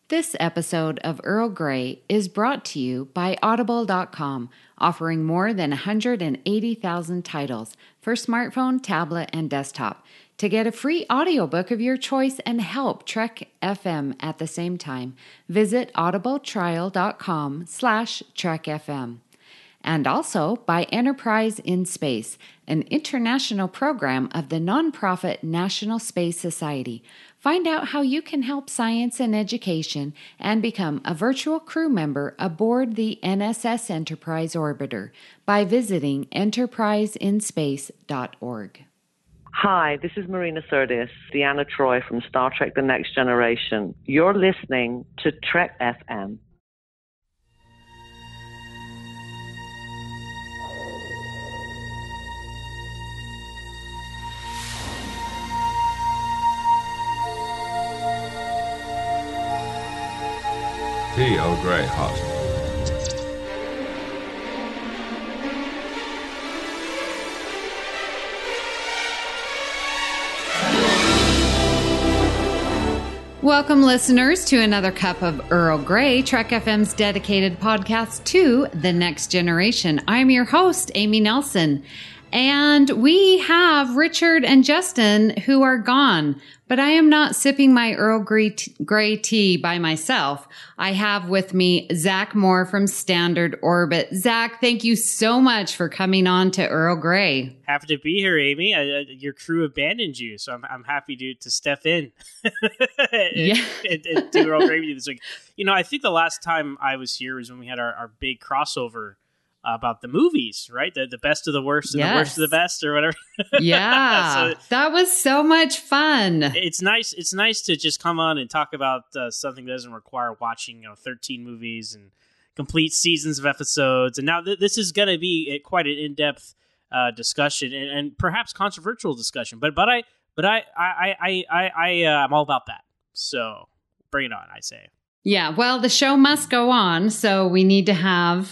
This episode of Earl Grey is brought to you by Audible.com, offering more than 180,000 titles for smartphone, tablet, and desktop. To get a free audiobook of your choice and help Trek FM at the same time, visit audibletrial.com/trekfm. And also by Enterprise in Space, an international program of the nonprofit National Space Society. Find out how you can help science and education and become a virtual crew member aboard the NSS Enterprise Orbiter by visiting enterpriseinspace.org. Hi, this is Marina Sirtis, Deanna Troi from Star Trek The Next Generation. You're listening to Trek FM. Tea, Earl Grey, hot. Welcome, listeners, to another cup of Earl Grey, Trek FM's dedicated podcast to the next generation. I'm your host, Amy Nelson, and we have Richard and Justin who are gone. But I am not sipping my Earl Grey tea by myself. I have with me Zach Moore from Standard Orbit. Zach, thank you so much for coming on to Earl Grey. Happy to be here, Amy. Your crew abandoned you, so I'm happy to step in and do Earl Grey this week. You know, I think the last time I was here was when we had our big crossover about the movies, right? The best of the worst and the worst of the best, or whatever. Yeah, so, that was so much fun. It's nice. It's nice to just come on and talk about something that doesn't require watching 13 movies and complete seasons of episodes. And now this is going to be quite an in-depth discussion and perhaps controversial discussion. But I'm all about that. So bring it on, I say. Yeah, well, the show must go on, so we need to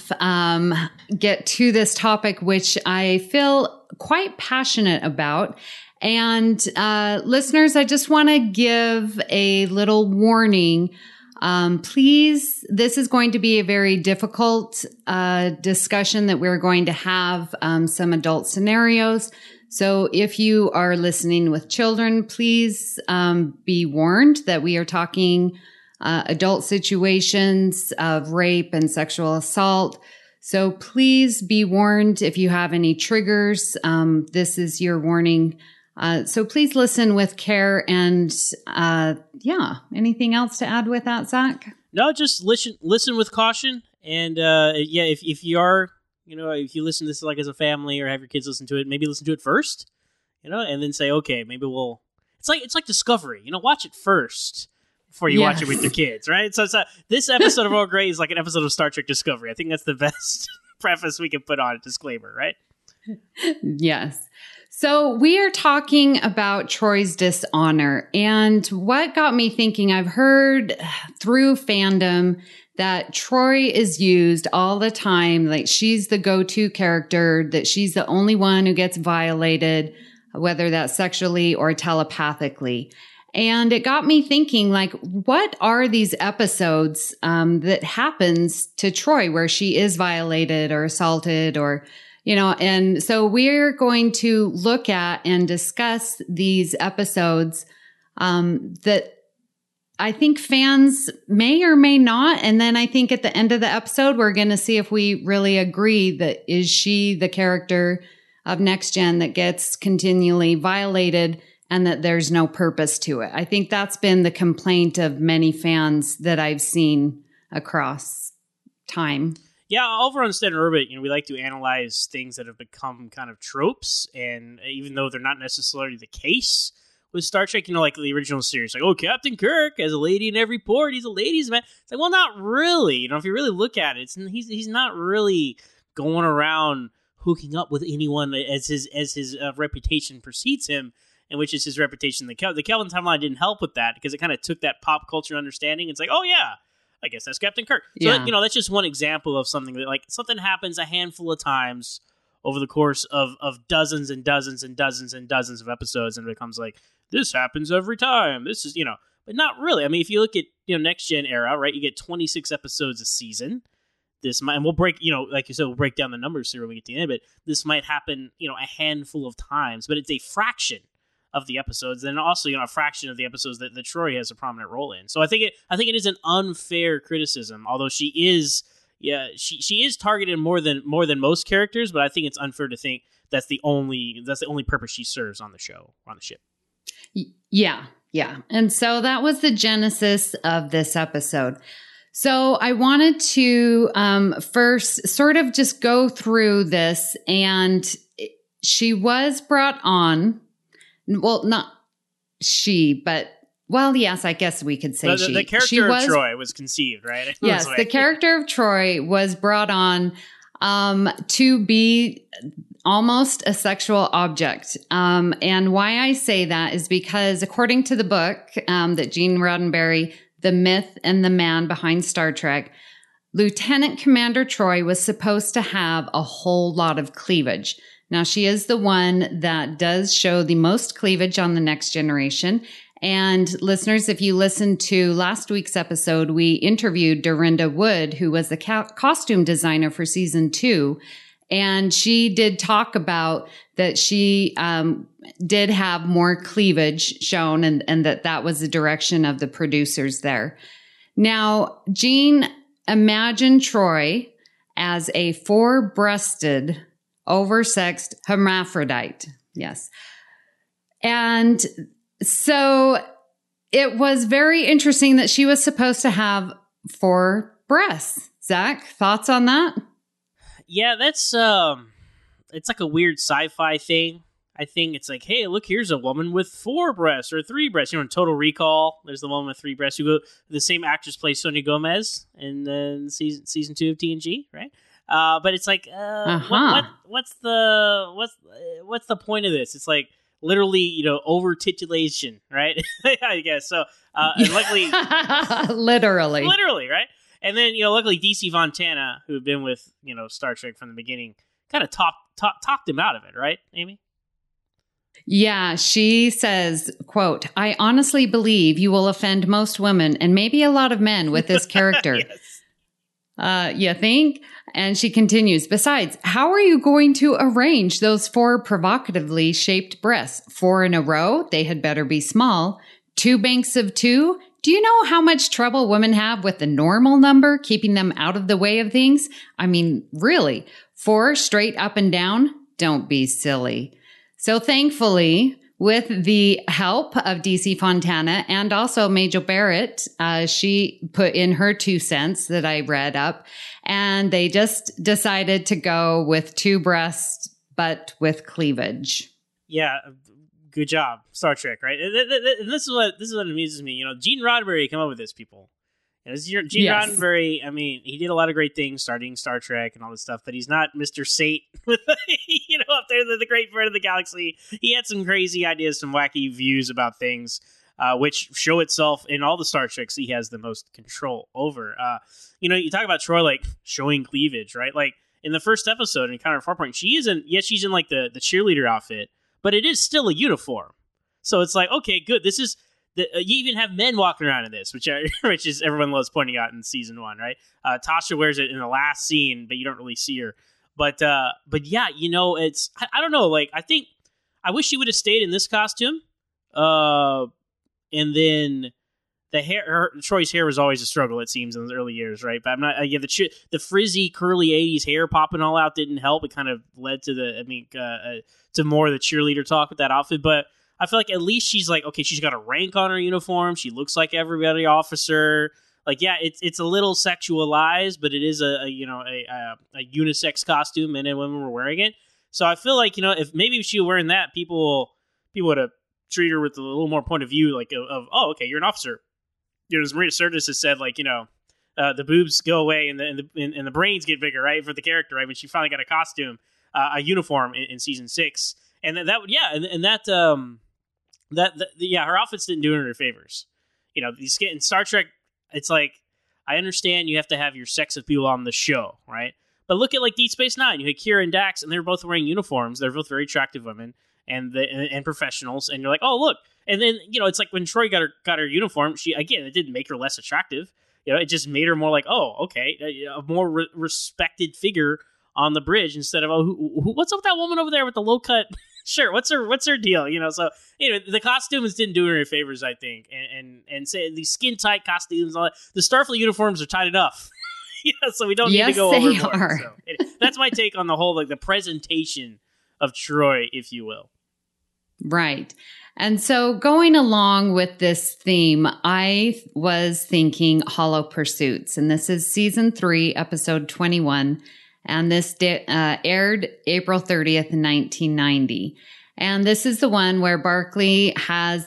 get to this topic, which I feel quite passionate about. And listeners, I just want to give a little warning. Please, this is going to be a very difficult discussion that we're going to have, some adult scenarios. So if you are listening with children, please be warned that we are talking adult situations of rape and sexual assault. So please be warned if you have any triggers. This is your warning. So please listen with care. And anything else to add with that, Zach? No, just listen with caution. And if you are, if you listen to this like as a family or have your kids listen to it, maybe listen to it first, and then say, okay, maybe we'll. It's like Discovery. Watch it first before you watch it with your kids, right? So this episode of Earl Grey is like an episode of Star Trek Discovery. I think that's the best preface we can put on a disclaimer, right? Yes. So we are talking about Troi's dishonor. And what got me thinking, I've heard through fandom that Troi is used all the time. Like she's the go-to character, that she's the only one who gets violated, whether that's sexually or telepathically. And it got me thinking, like, what are these episodes that happens to Troi where she is violated or assaulted or, and so we're going to look at and discuss these episodes that I think fans may or may not. And then I think at the end of the episode, we're going to see if we really agree that is she the character of Next Gen that gets continually violated and that there's no purpose to it. I think that's been the complaint of many fans that I've seen across time. Yeah, over on Standard Orbit, we like to analyze things that have become kind of tropes, and even though they're not necessarily the case with Star Trek, like the original series, like, oh, Captain Kirk has a lady in every port, he's a ladies' man. It's like, well, not really. If you really look at it, he's not really going around hooking up with anyone as his reputation precedes him. And which is his reputation. The Kelvin timeline didn't help with that because it kind of took that pop culture understanding. It's like, oh yeah, I guess that's Captain Kirk. So that's just one example of something that something happens a handful of times over the course of dozens and dozens and dozens and dozens of episodes, and it becomes like, this happens every time. This is, but not really. I mean, if you look at Next Gen era, right, you get 26 episodes a season. This might, and we'll break, like you said, we'll break down the numbers here when we get to the end. But this might happen, a handful of times, but it's a fraction of the episodes, and also a fraction of the episodes that Troy has a prominent role in. So I think it is an unfair criticism, although she is targeted more than most characters. But I think it's unfair to think that's the only purpose she serves on the show or on the ship. Yeah. And so that was the genesis of this episode. So I wanted to first sort of just go through this, and she was brought on. Well, not she, but yes, I guess we could say she. The character of Troy was conceived, right? Yes, the character of Troy was brought on to be almost a sexual object. And why I say that is because according to the book that Gene Roddenberry, The Myth and the Man Behind Star Trek, Lieutenant Commander Troy was supposed to have a whole lot of cleavage. Now, she is the one that does show the most cleavage on The Next Generation. And listeners, if you listened to last week's episode, we interviewed Dorinda Wood, who was the costume designer for season 2. And she did talk about that she did have more cleavage shown, and that was the direction of the producers there. Now, Gene imagined Troy as a 4-breasted, oversexed hermaphrodite. Yes. And so it was very interesting that she was supposed to have 4 breasts. Zach, thoughts on that? Yeah, that's it's like a weird sci-fi thing. I think it's like, hey, look, here's a woman with 4 breasts or 3 breasts. In Total Recall, there's the woman with 3 breasts. The same actress plays Sonia Gomez in season 2 of TNG, right? But it's like, what's the point of this? It's like literally, over titulation, right? I guess so. And luckily, literally, right? And then, luckily DC Fontana, who had been with, Star Trek from the beginning, kind of talked him out of it, right, Amy? Yeah, she says, quote, "I honestly believe you will offend most women and maybe a lot of men with this character." Yes. You think? And she continues, "Besides, how are you going to arrange those 4 provocatively shaped breasts? 4 in a row? They had better be small. 2 banks of 2? Do you know how much trouble women have with the normal number, keeping them out of the way of things? I mean, really, 4 straight up and down? Don't be silly." So thankfully, with the help of DC Fontana and also Majel Barrett, she put in her 2 cents that I read up, and they just decided to go with 2 breasts, but with cleavage. Yeah, good job, Star Trek, right? And this is what amuses me. Gene Roddenberry came up with this, people. Gene Roddenberry, I mean, he did a lot of great things starting Star Trek and all this stuff, but he's not Mr. Sate, up there, the great friend of the galaxy. He had some crazy ideas, some wacky views about things, which show itself in all the Star Treks he has the most control over. You talk about Troy, like, showing cleavage, right? Like, in the first episode in Encounter at Farpoint, she's in, like, the cheerleader outfit, but it is still a uniform. So it's like, okay, good. This is... you even have men walking around in this, which is everyone loves pointing out in season 1, right? Tasha wears it in the last scene, but you don't really see her. But yeah, it's I don't know. Like, I wish she would have stayed in this costume. And then the hair, Troy's hair was always a struggle, it seems, in the early years, right? But I'm not. The frizzy, curly '80s hair popping all out didn't help. It kind of led to to more of the cheerleader talk with that outfit, but. I feel like at least she's like, okay, she's got a rank on her uniform. She looks like every other officer. Like, yeah, it's a little sexualized, but it is a unisex costume. Men and women were wearing it. So I feel like, if she were wearing that, people would have treated her with a little more point of view, like of oh, okay, you're an officer. As Marina Sirtis has said, like, the boobs go away and the brains get bigger, right, for the character, right, when she finally got a costume, a uniform in season 6. And her outfits didn't do her favors. In Star Trek, it's like, I understand you have to have your sex appeal on the show, right? But look at, like, Deep Space Nine. You had Kira and Dax, and they're both wearing uniforms. They're both very attractive women and professionals. And you're like, oh, look. And then, it's like when Troy got her uniform, it didn't make her less attractive. It just made her more like, oh, okay, a more respected figure on the bridge instead of, what's up with that woman over there with the low cut shirt? What's her deal? So the costumes didn't do her any favors, I think, and say these skin tight costumes, all that. The Starfleet uniforms are tight enough. So we don't need to go overboard. So that's my take on the whole, like the presentation of Troy, if you will. Right. And so going along with this theme, I was thinking Hollow Pursuits, and this is season 3, episode 21. And this aired April 30th, 1990. And this is the one where Barclay has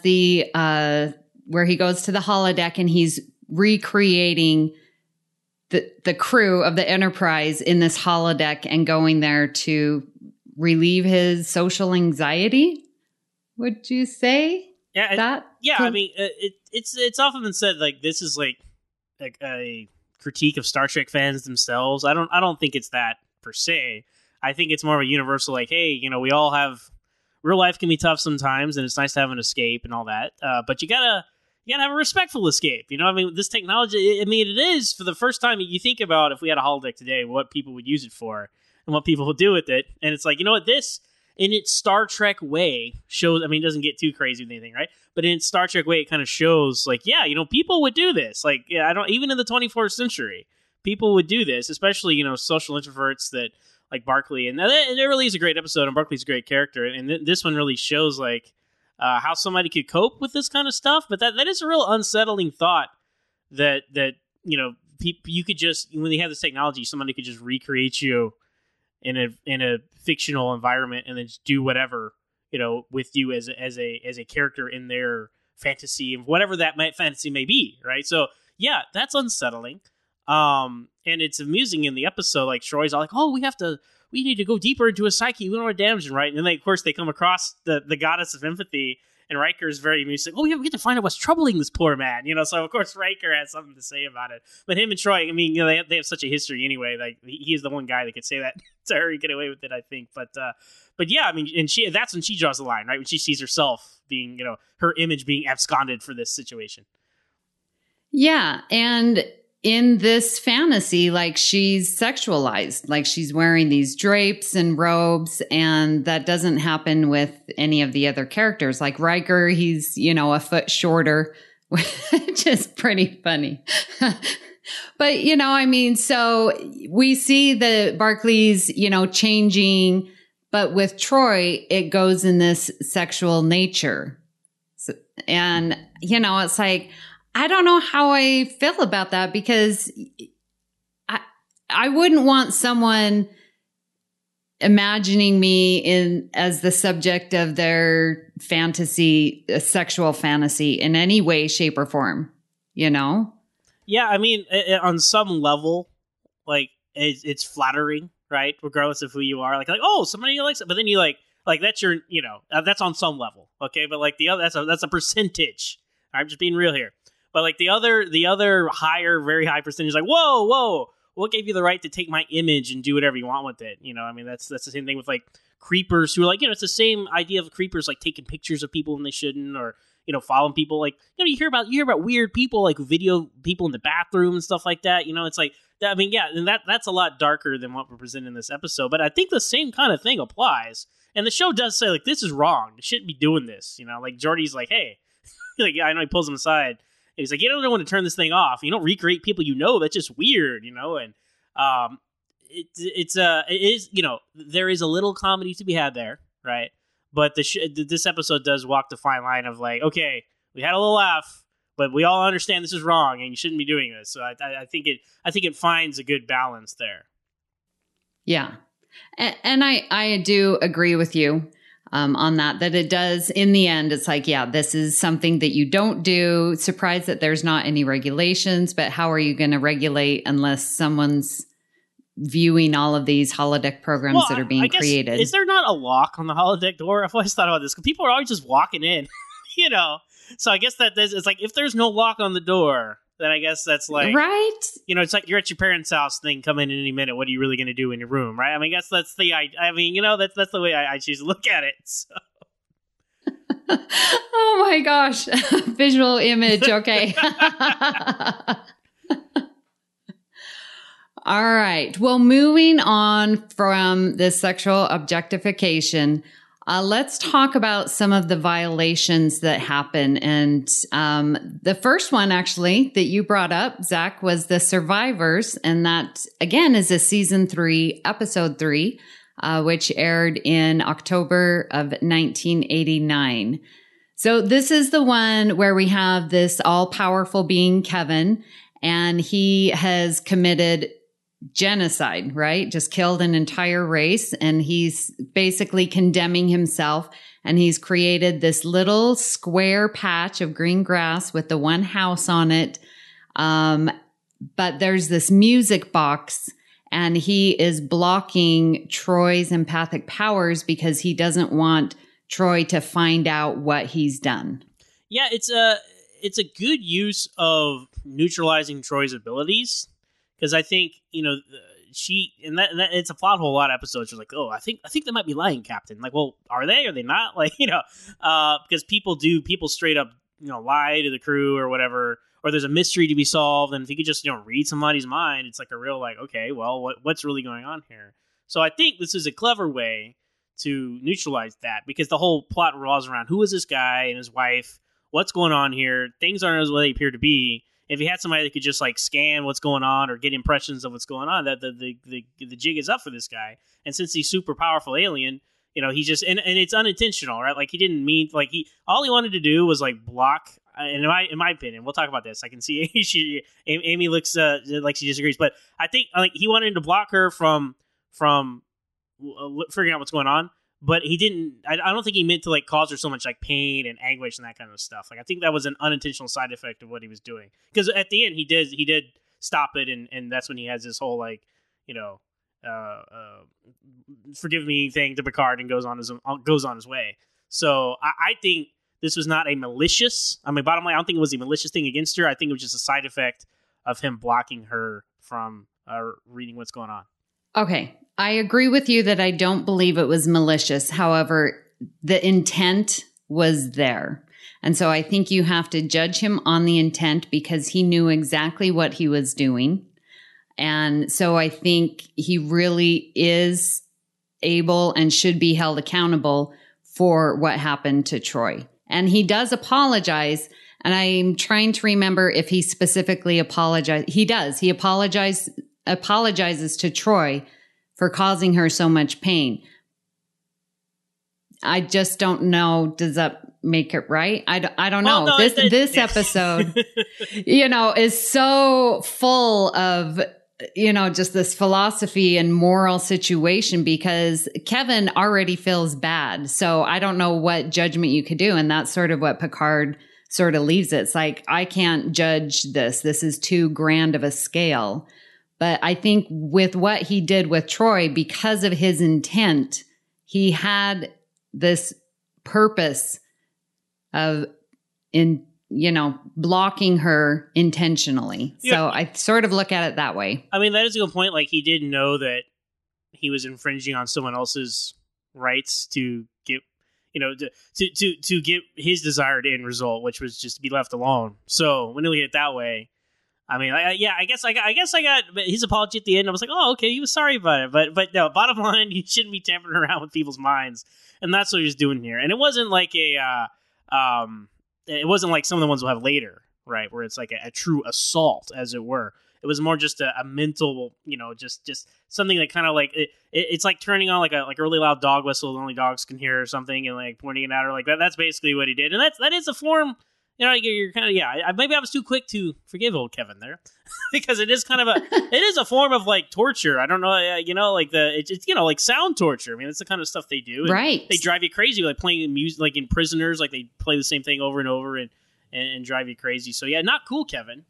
where he goes to the holodeck and he's recreating the crew of the Enterprise in this holodeck and going there to relieve his social anxiety. Would you say that? Yeah, I mean, it's often been said like this is like a critique of Star Trek fans themselves. I don't think it's that per se. I think it's more of a universal like, hey, we all have real life can be tough sometimes, and it's nice to have an escape and all that. But you gotta have a respectful escape. I mean, this technology, it is for the first time you think about if we had a holodeck today, what people would use it for and what people would do with it. And it's like, what, this in its Star Trek way shows, I mean, it doesn't get too crazy with anything, right? But in its Star Trek way, it kind of shows like, yeah, people would do this. Like, yeah, even in the 24th century, people would do this, especially, social introverts that like Barclay. And it really is a great episode, and Barclay's a great character. And this one really shows like how somebody could cope with this kind of stuff. But that is a real unsettling thought that you could just, when they have this technology, somebody could just recreate you in a fictional environment and then just do whatever, with you as a character in their fantasy, and whatever that fantasy may be, right? So yeah, that's unsettling. And it's amusing in the episode, like Troy's all like, oh, we need to go deeper into his psyche, we don't want to damage him, right? And then of course they come across the goddess of empathy, and Riker's very amused, like, oh yeah, we get to find out what's troubling this poor man, so of course Riker has something to say about it. But him and Troy, I mean, they have such a history anyway, like he's the one guy that could say that to her and get away with it, I think. But yeah, I mean, and that's when she draws the line, right? When she sees herself being, her image being absconded for this situation. Yeah, and in this fantasy, like she's sexualized, like she's wearing these drapes and robes, and that doesn't happen with any of the other characters. Like Riker, he's, a foot shorter, which is pretty funny. But, I mean, so we see the Barclays, changing, but with Troy, it goes in this sexual nature. So, and, it's like, I don't know how I feel about that, because I wouldn't want someone imagining me as the subject of their fantasy, a sexual fantasy in any way, shape, or form, Yeah, I mean, on some level, like it's flattering, right? Regardless of who you are, like oh, somebody likes it, but then you like that's your, that's on some level, okay? But like the other, that's a percentage. I'm just being real here. But like the other higher, very high percentage, like whoa, what gave you the right to take my image and do whatever you want with it? I mean, that's the same thing with like creepers who are like, it's the same idea of creepers like taking pictures of people when they shouldn't, or following people. Like, you hear about weird people, like video people in the bathroom and stuff like that. It's like, I mean, yeah, and that's a lot darker than what we're presenting in this episode. But I think the same kind of thing applies. And the show does say like, this is wrong. You shouldn't be doing this. Like Geordi's like, hey, like, I know he pulls him aside. He's like, you don't know when to turn this thing off. You don't recreate people, that's just weird, and it is, there is a little comedy to be had there, right? But this episode does walk the fine line of like, okay, we had a little laugh, but we all understand this is wrong and you shouldn't be doing this. So I think it finds a good balance there. Yeah, and I do agree with you. On that it does, in the end, it's like, yeah, this is something that you don't do. Surprised that there's not any regulations, but how are you going to regulate unless someone's viewing all of these holodeck programs that are being created? Is there not a lock on the holodeck door? I've always thought about this, because people are always just walking in, So I guess it's like, if there's no lock on the door, then I guess that's like, right? It's like you're at your parents' house, they can come in any minute. What are you really going to do in your room, right? I mean, I guess that's the, I mean, that's the way I choose to look at it. So. Oh my gosh. Visual image. Okay. All right. Well, moving on from this sexual objectification, let's talk about some of the violations that happen. And the first one, actually, that you brought up, Zach, was the survivors. And that, again, is a season 3, episode 3, which aired in October of 1989. So this is the one where we have this all-powerful being, Kevin, and he has committed genocide, right? Just killed an entire race. And he's basically condemning himself. And he's created this little square patch of green grass with the one house on it. But there's this music box, and he is blocking Troy's empathic powers because he doesn't want Troy to find out what he's done. Yeah, it's a good use of neutralizing Troy's abilities. Because I think, it's a plot hole. A lot of episodes. She's like, oh, I think they might be lying, Captain. Like, well, are they? Are they not? Like, because people straight up, lie to the crew or whatever, or there's a mystery to be solved. And if you could just, read somebody's mind, it's like a real, like, okay, well, what's really going on here? So I think this is a clever way to neutralize that, because the whole plot revolves around who is this guy and his wife, what's going on here? Things aren't as what they appear to be. If you had somebody that could just like scan what's going on or get impressions of what's going on, that the jig is up for this guy. And since he's super powerful alien, he just and it's unintentional, right? Like he didn't mean, like all he wanted to do was like block. And in my opinion, we'll talk about this. I can see Amy looks like she disagrees, but I think like he wanted to block her from figuring out what's going on. But he didn't. I don't think he meant to like cause her so much like pain and anguish and that kind of stuff. Like I think that was an unintentional side effect of what he was doing. Because at the end he did stop it, and that's when he has this whole like forgive me thing to Picard and goes on his way. So I think this was not a malicious. I mean, bottom line, I don't think it was a malicious thing against her. I think it was just a side effect of him blocking her from reading what's going on. Okay. I agree with you that I don't believe it was malicious. However, the intent was there. And so I think you have to judge him on the intent because he knew exactly what he was doing. And so I think he really is able and should be held accountable for what happened to Troy. And he does apologize. And I'm trying to remember if he specifically apologized. He does. He apologizes to Troy for causing her so much pain. I just don't know. Does that make it right? I don't know. No, this episode, is so full of, just this philosophy and moral situation because Kevin already feels bad. So I don't know what judgment you could do. And that's sort of what Picard sort of leaves it. It's like, I can't judge this. This is too grand of a scale. But I think with what he did with Troy, because of his intent, he had this purpose of blocking her intentionally. Yeah. So I sort of look at it that way. I mean, that is a good point. Like he didn't know that he was infringing on someone else's rights to get, to get his desired end result, which was just to be left alone. So when you look at it that way, I mean, I guess I got his apology at the end. I was like, oh, okay, he was sorry about it. But no, bottom line, you shouldn't be tampering around with people's minds. And that's what he was doing here. And it wasn't like it wasn't like some of the ones we'll have later, right? Where it's like a true assault, as it were. It was more just a mental, just something that kind of like, it's like turning on like a really loud dog whistle that only dogs can hear or something and like pointing it at her like that. That's basically what he did. And that is a form. You're kind of, maybe I was too quick to forgive old Kevin there because it is kind of it is a form of like torture. I don't know, it's like sound torture. I mean, that's the kind of stuff they do. And right. They drive you crazy, like playing music, like in Prisoners, like they play the same thing over and over and drive you crazy. So yeah, not cool, Kevin.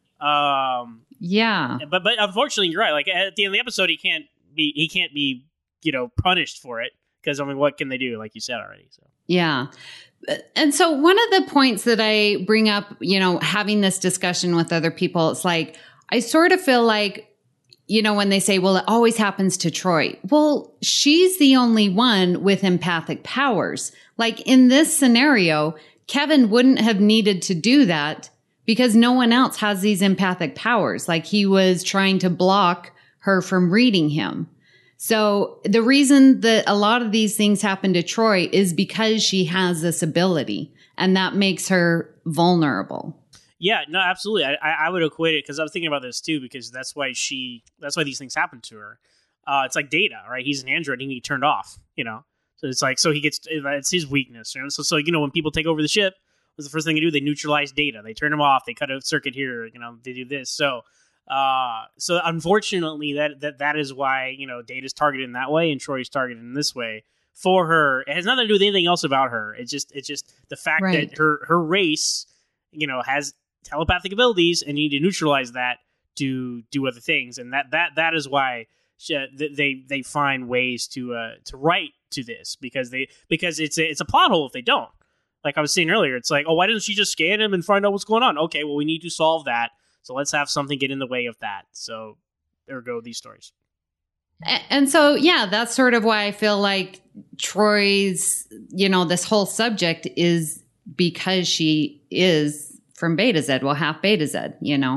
Yeah. But unfortunately, you're right. Like at the end of the episode, he can't be punished for it because I mean, what can they do? Like you said already. So yeah. And so one of the points that I bring up, having this discussion with other people, it's like, I sort of feel like when they say, well, it always happens to Troi. Well, she's the only one with empathic powers. Like in this scenario, Kevin wouldn't have needed to do that because no one else has these empathic powers. Like he was trying to block her from reading him. So the reason that a lot of these things happen to Troi is because she has this ability, and that makes her vulnerable. Yeah, no, absolutely. I would equate it, because I was thinking about this too, because that's why these things happen to her. It's like Data, right? He's an android, and he turned off, So it's like, so it's his weakness. So when people take over the ship, what's the first thing they do? They neutralize Data. They turn him off. They cut a circuit here. They do this. So unfortunately, that is why Data's targeted in that way and Troy's targeted in this way for her. It has nothing to do with anything else about her. It's just the fact that her race, has telepathic abilities, and you need to neutralize that to do other things, and that is why they find ways to write to this because it's a plot hole if they don't. Like I was saying earlier, it's like, oh, why doesn't she just scan him and find out what's going on? Okay, well, we need to solve that. So let's have something get in the way of that. So there go these stories. And so, yeah, that's sort of why I feel like Troy's, this whole subject is because she is from Beta Z, half Beta Z,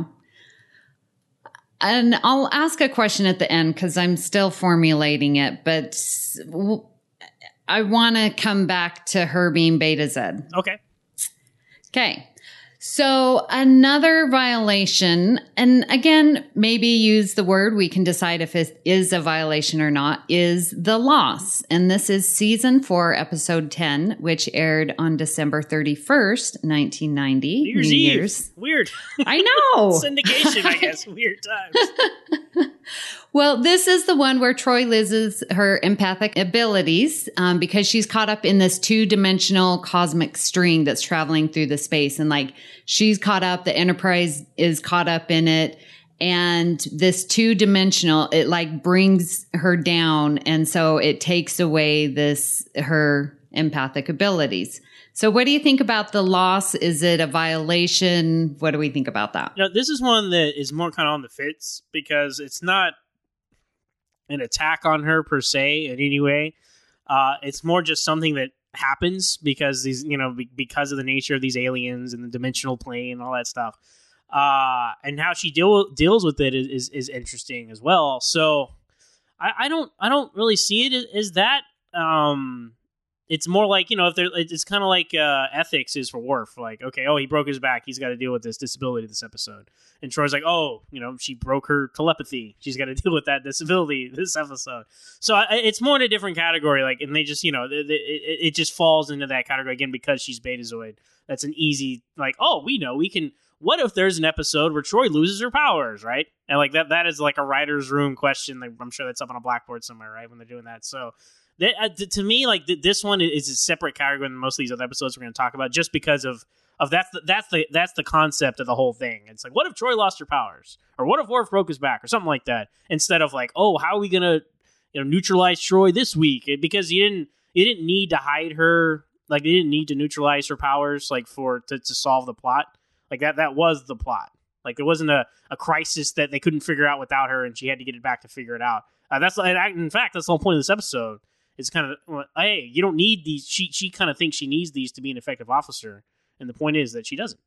And I'll ask a question at the end because I'm still formulating it, but I want to come back to her being Beta Z. Okay. So another violation, and again, maybe use the word, we can decide if it is a violation or not, is the loss. And this is season 4, episode 10, which aired on December 31st, 1990. New Year's. Weird. I know. Syndication, I guess. Weird times. Well, this is the one where Troi loses her empathic abilities because she's caught up in this 2-dimensional cosmic string that's traveling through the space. And she's caught up, the Enterprise is caught up in it. And this 2-dimensional, it brings her down. And so it takes away her empathic abilities. So what do you think about the loss? Is it a violation? What do we think about that? This is one that is more kind of on the fence because it's not an attack on her per se in any way. It's more just something that happens because these, because of the nature of these aliens and the dimensional plane and all that stuff. And how she deals with it is interesting as well. So I don't really see it as that. It's more like, it's kind of like ethics is for Worf. Like, okay, he broke his back. He's got to deal with this disability this episode. And Troy's like, she broke her telepathy. She's got to deal with that disability this episode. So it's more in a different category. And they just, it just falls into that category again because she's Betazoid. That's an easy, we can. What if there's an episode where Troi loses her powers, right? And that is like a writer's room question. I'm sure that's up on a blackboard somewhere, right? When they're doing that. So to me, this one is a separate category than most of these other episodes we're going to talk about, just because of that's the concept of the whole thing. It's like, what if Troi lost her powers, or what if Worf broke his back, or something like that, instead of how are we going to neutralize Troi this week? Because you didn't need to hide her, they didn't need to neutralize her powers to solve the plot. That was the plot. It wasn't a crisis that they couldn't figure out without her, and she had to get it back to figure it out. In fact, that's the whole point of this episode. It's kind of, hey, you don't need these. She kind of thinks she needs these to be an effective officer, and the point is that she doesn't.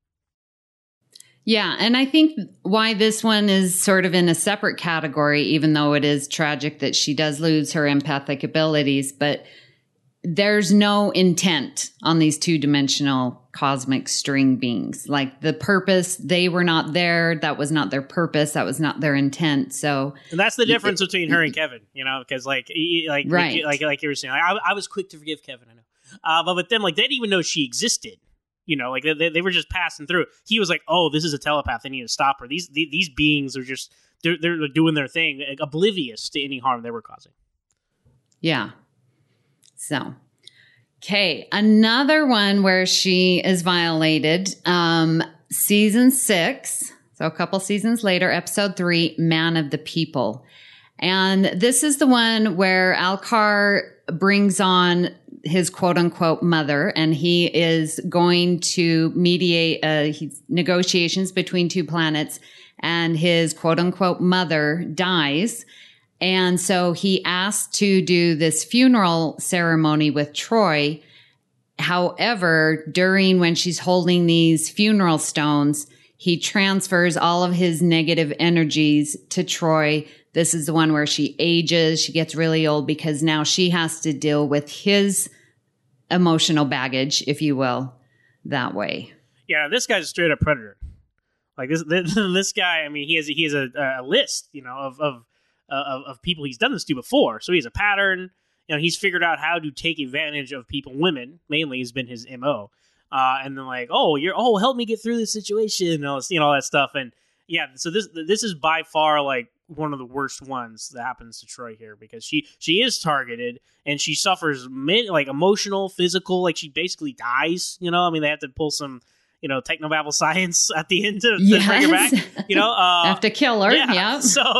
Yeah, and I think why this one is sort of in a separate category, even though it is tragic that she does lose her empathic abilities, but there's no intent on these 2-dimensional cosmic string beings. The purpose, they were not there. That was not their purpose. That was not their intent. So, and that's the difference between her and Kevin, because right. Like you were saying, I was quick to forgive Kevin. I know, but with them, they didn't even know she existed. They were just passing through. He was like, "Oh, this is a telepath. I need to stop her." These beings are just they're doing their thing, oblivious to any harm they were causing. Yeah. So, okay, another one where she is violated, season 6, so a couple seasons later, episode 3, Man of the People. And this is the one where Alcar brings on his quote unquote mother, and he is going to mediate negotiations between two planets, and his quote unquote mother dies. And so he asked to do this funeral ceremony with Troi. However, when she's holding these funeral stones, he transfers all of his negative energies to Troi. This is the one where she ages. She gets really old because now she has to deal with his emotional baggage, if you will, that way. Yeah, this guy's a straight up predator. Like this guy. I mean, he has a list, of people he's done this to before. So he has a pattern. He's figured out how to take advantage of people. Women mainly has been his MO. And then like, help me get through this situation. All that stuff. And yeah, so this is by far like one of the worst ones that happens to Troi here, because she is targeted and she suffers like emotional, physical, like she basically dies. They have to pull some, technobabble science at the end to bring her back. Have to kill her. Yeah.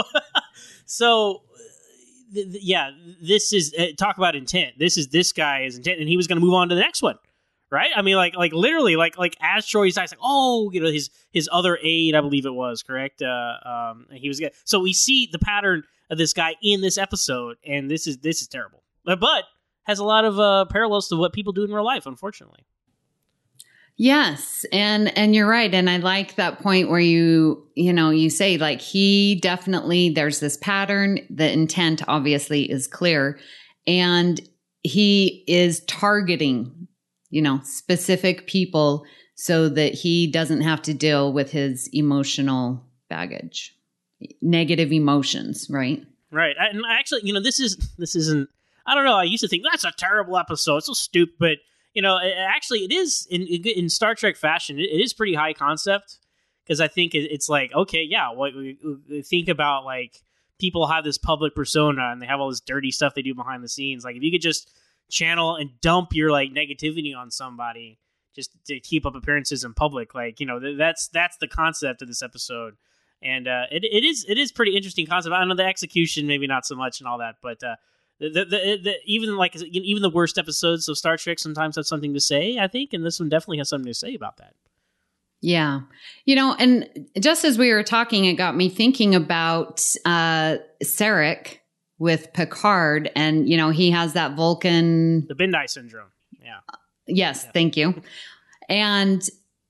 This is talk about intent. This guy is intent, and he was going to move on to the next one. Right? I mean, like literally, like as Troy's dies, like, his other aide, I believe it was, correct? He was so we see the pattern of this guy in this episode, and this is terrible, but has a lot of parallels to what people do in real life, unfortunately. Yes, and you're right, and I like that point where you say like he definitely, there's this pattern. The intent obviously is clear, and he is targeting specific people so that he doesn't have to deal with his emotional baggage, negative emotions, right? Right. And actually, this isn't, I don't know. I used to think that's a terrible episode. It's so stupid, but actually it is in Star Trek fashion. It is pretty high concept, because I think it's like, okay, yeah, what we think about, like people have this public persona and they have all this dirty stuff they do behind the scenes. Like if you could just channel and dump your like negativity on somebody just to keep up appearances in public, like that's the concept of this episode, and it is pretty interesting concept. I don't know, the execution maybe not so much and all that, but even the worst episodes of Star Trek sometimes have something to say, I think, and this one definitely has something to say about that. Yeah. And just as we were talking, it got me thinking about Sarek with Picard, and he has that Vulcan, the Bendai syndrome. Yeah. Yes, yeah. Thank you. And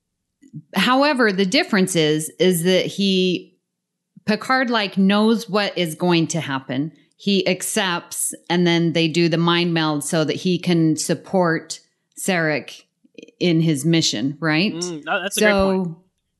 however, the difference is that Picard like knows what is going to happen. He accepts, and then they do the mind meld so that he can support Sarek in his mission, right? That's a great point.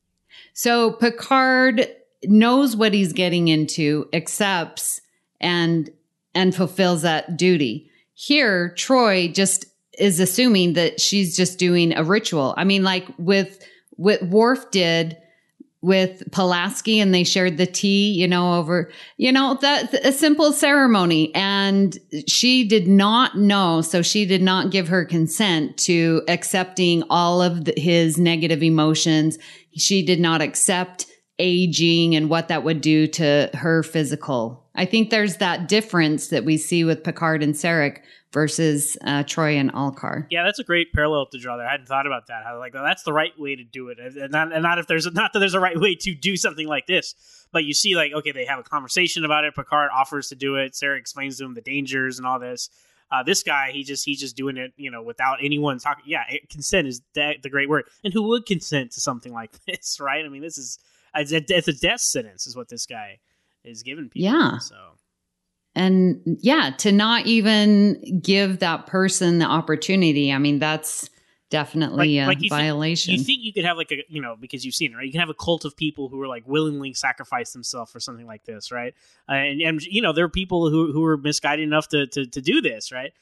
So Picard knows what he's getting into, accepts, and fulfills that duty. Here, Troi just is assuming that she's just doing a ritual. I mean, like with what Worf did with Pulaski, and they shared the tea, over, that a simple ceremony. And she did not know, so she did not give her consent to accepting all of his negative emotions. She did not accept aging and what that would do to her physical. I think there's that difference that we see with Picard and Sarek versus Troi and Alcar. Yeah, that's a great parallel to draw there. I hadn't thought about that. I was like, that's the right way to do it, and not if there's not that there's a right way to do something like this. But you see, like, okay, they have a conversation about it. Picard offers to do it. Sarek explains to him the dangers and all this. This guy, he's just doing it, without anyone talking. Yeah, consent is the great word. And who would consent to something like this, right? I mean, it's a death sentence is what this guy is giving people. Yeah. So. And yeah, to not even give that person the opportunity. I mean, that's definitely a violation. You think you could have like because you've seen it, right? You can have a cult of people who are like willingly sacrifice themselves for something like this, right? And there are people who are misguided enough to do this, right?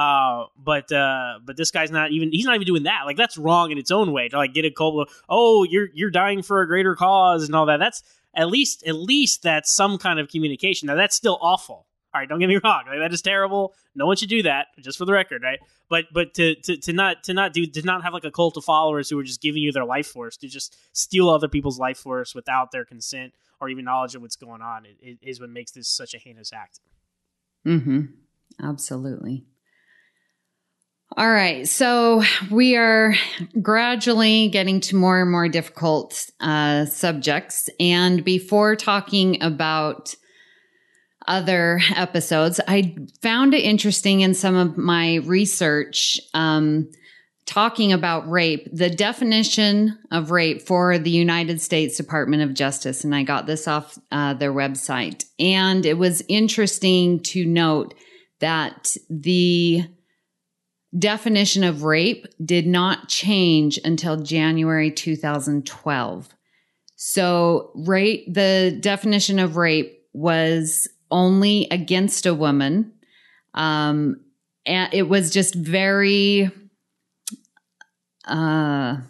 But this guy's he's not even doing that. Like, that's wrong in its own way, to like get a cult of, you're dying for a greater cause and all that. That's at least that's some kind of communication. Now that's still awful. All right, don't get me wrong. Like, that is terrible. No one should do that, just for the record, right? But to not have like a cult of followers who are just giving you their life force, to just steal other people's life force without their consent or even knowledge of what's going on, is what makes this such a heinous act. Mm-hmm. Absolutely. All right. So we are gradually getting to more and more difficult subjects. And before talking about other episodes, I found it interesting in some of my research talking about rape, the definition of rape for the United States Department of Justice. And I got this off their website. And it was interesting to note that the definition of rape did not change until January 2012. So the definition of rape was only against a woman. And it was just very, what am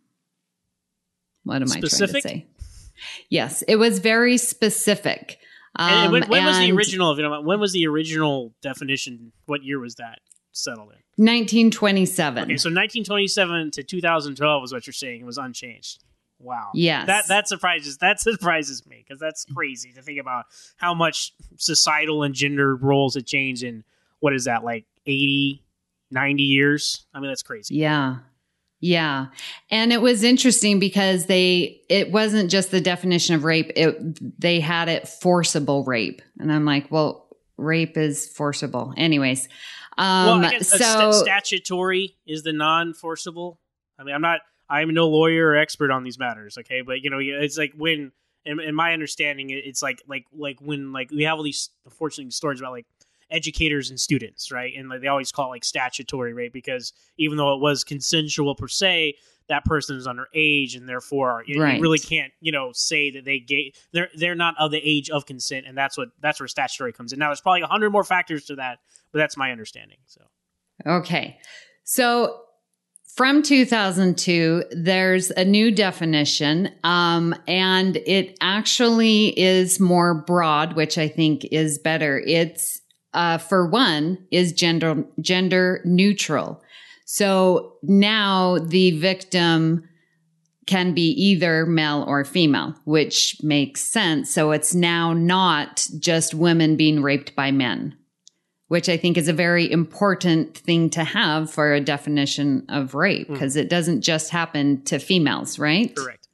specific? I trying to say? Yes, it was very specific. And when was the original, if you don't mind, when was the original definition? What year was that settled in? 1927. Okay, so 1927 to 2012 is what you're saying. It was unchanged. Wow. Yes. That surprises me, because that's crazy to think about how much societal and gender roles have changed in, what is that, like 80, 90 years? I mean, that's crazy. Yeah. Yeah. And it was interesting because it wasn't just the definition of rape. They had it forcible rape. And I'm like, well, rape is forcible. Anyways. Well, I guess statutory is the non-forcible. I mean, I'm no lawyer or expert on these matters. Okay. But it's like when, in my understanding, it's like when we have all these unfortunately stories about like educators and students, right? And like they always call it like statutory rape, because even though it was consensual per se, that person is underage, and therefore you really can't, say that they're not of the age of consent, and that's where statutory comes in. Now, there's probably 100 more factors to that, but that's my understanding. So, okay, so from 2002, there's a new definition, and it actually is more broad, which I think is better. It's for one, is gender neutral. So now the victim can be either male or female, which makes sense. So it's now not just women being raped by men, which I think is a very important thing to have for a definition of rape, because it doesn't just happen to females, right? Correct.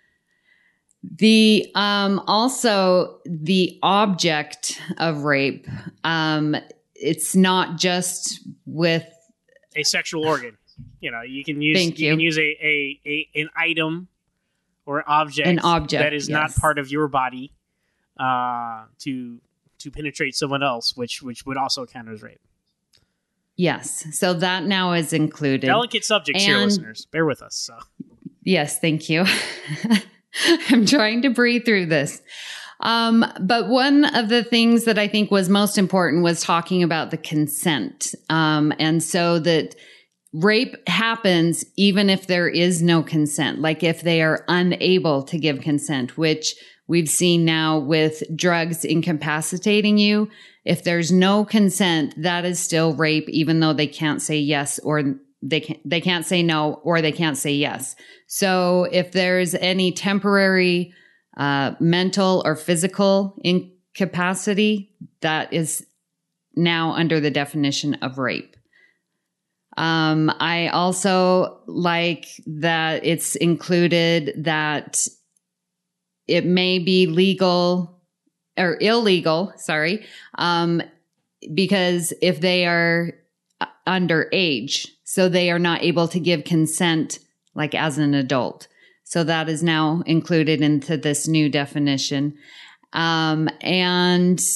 The also the object of rape, it's not just with a sexual organ. You can use an item or an object that is not part of your body to penetrate someone else, which would also count as rape. Yes, so that now is included. Delicate subjects here, listeners. Bear with us. So. Yes, thank you. I'm trying to breathe through this. But one of the things that I think was most important was talking about the consent. And so that rape happens even if there is no consent, like if they are unable to give consent, which we've seen now with drugs incapacitating you. If there's no consent, that is still rape, even though they can't say yes, or they can't say no, or they can't say yes. So if there's any temporary mental or physical incapacity, that is now under the definition of rape. I also like that it's included that it may be legal or illegal, because if they are underage, so they are not able to give consent like as an adult. So that is now included into this new definition. And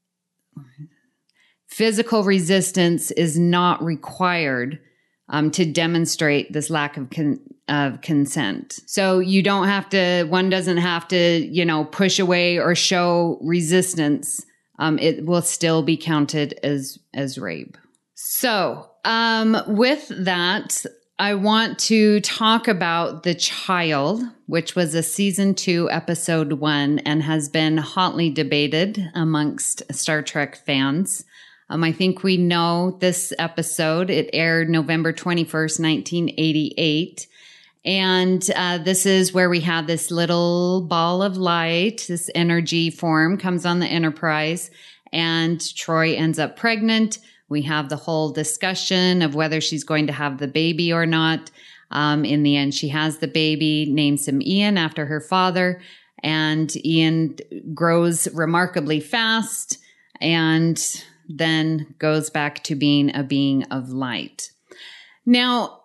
physical resistance is not required to demonstrate this lack of consent. So one doesn't have to, push away or show resistance. It will still be counted as rape. So, with that, I want to talk about The Child, which was a season 2, episode 1, and has been hotly debated amongst Star Trek fans. I think we know this episode. It aired November 21st, 1988. And this is where we have this little ball of light, this energy form comes on the Enterprise, and Troy ends up pregnant We have the whole discussion of whether she's going to have the baby or not. In the end, she has the baby, names him Ian after her father, and Ian grows remarkably fast and then goes back to being a being of light. Now,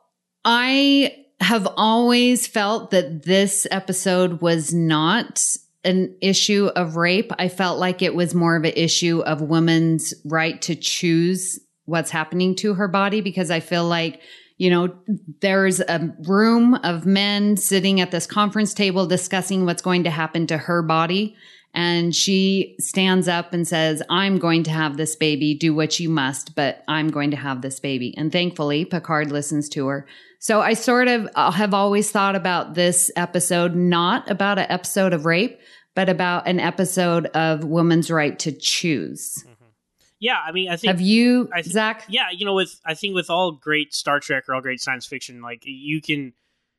I have always felt that this episode was not an issue of rape. I felt like it was more of an issue of women's right to choose what's happening to her body, because I feel like, you know, there's a room of men sitting at this conference table discussing what's going to happen to her body. And she stands up and says, I'm going to have this baby, do what you must, but I'm going to have this baby. And thankfully, Picard listens to her. So I sort of have always thought about this episode, not about an episode of rape, but about an episode of women's right to choose. Mm-hmm. Yeah, I mean, I think... Have you, Zach? Yeah, you know, I think with all great Star Trek or all great science fiction, like, you can...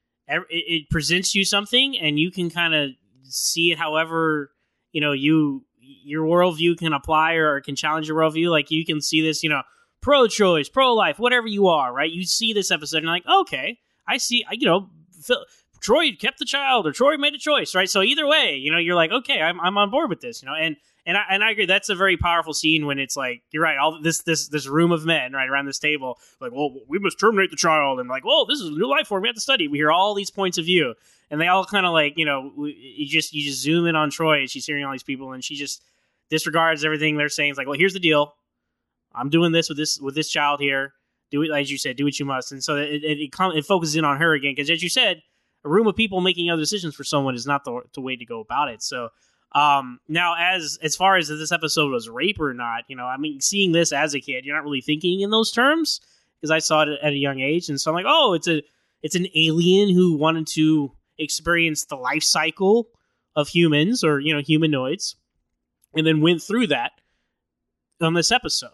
It presents you something, and you can kind of see it however... you know, your worldview can apply or can challenge your worldview. Like, you can see this, you know, pro-choice, pro-life, whatever you are, right? You see this episode and you're like, okay, I see, you know, Troy kept the child or Troy made a choice, right? So either way, you know, you're like, okay, I'm on board with this, you know, and I agree. That's a very powerful scene when it's like, you're right, all this room of men right around this table, like, well, we must terminate the child, and like, well, this is a new life form, we have to study. We hear all these points of view. And they all kind of like, you know, you just zoom in on Troy as she's hearing all these people, and she just disregards everything they're saying. It's like, well, here's the deal. I'm doing this with this child here. Do it, as you said, do what you must. And so it focuses in on her again, because as you said, a room of people making other decisions for someone is not the way to go about it. So now, as far as this episode was rape or not, you know, I mean, seeing this as a kid, you're not really thinking in those terms, because I saw it at a young age, and so I'm like, oh, it's an alien who wanted to experience the life cycle of humans, or, you know, humanoids, and then went through that on this episode.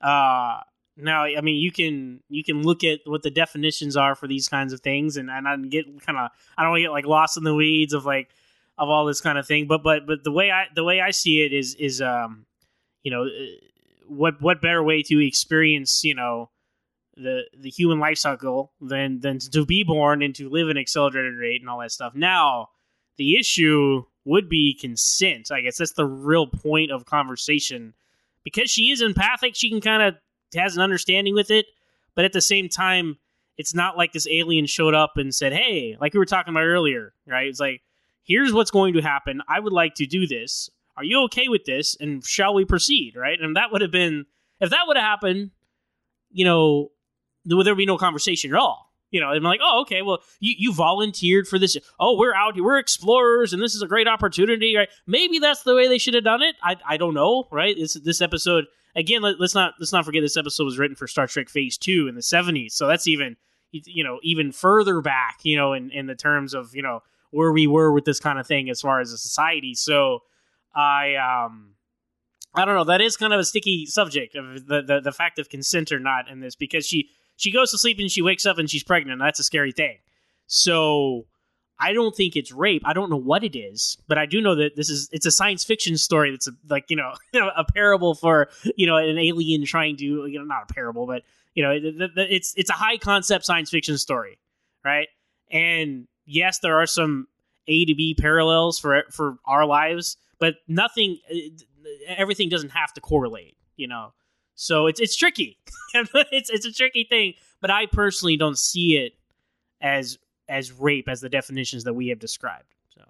Now, I mean, you can look at what the definitions are for these kinds of things, and I don't want to get like lost in the weeds of all this kind of thing. But the way I see it is you know, what better way to experience, you know, the human life cycle than to be born and to live an accelerated rate and all that stuff. Now, the issue would be consent. I guess that's the real point of conversation, because she is empathic. She can kind of has an understanding with it, but at the same time, it's not like this alien showed up and said, hey, like we were talking about earlier, right? It's like, here's what's going to happen. I would like to do this. Are you okay with this? And shall we proceed, right? And that would have been, if that would have happened, you know, there would be no conversation at all. You know, and I'm like, oh, okay, well, you volunteered for this. Oh, we're out here, we're explorers, and this is a great opportunity, right? Maybe that's the way they should have done it. I don't know, right? This episode, again, let's not forget this episode was written for Star Trek Phase 2 in the 70s. So that's even further back, you know, in the terms of, you know, where we were with this kind of thing as far as a society. So I don't know. That is kind of a sticky subject of the fact of consent or not in this, because she goes to sleep and she wakes up and she's pregnant. That's a scary thing. So I don't think it's rape. I don't know what it is, but I do know that it's a science fiction story. That's a parable for, you know, an alien trying to, you know, not a parable, but, you know, it's a high concept science fiction story, right? And yes, there are some A to B parallels for our lives, but everything doesn't have to correlate, you know? So it's tricky. it's a tricky thing, but I personally don't see it as rape as the definitions that we have described. So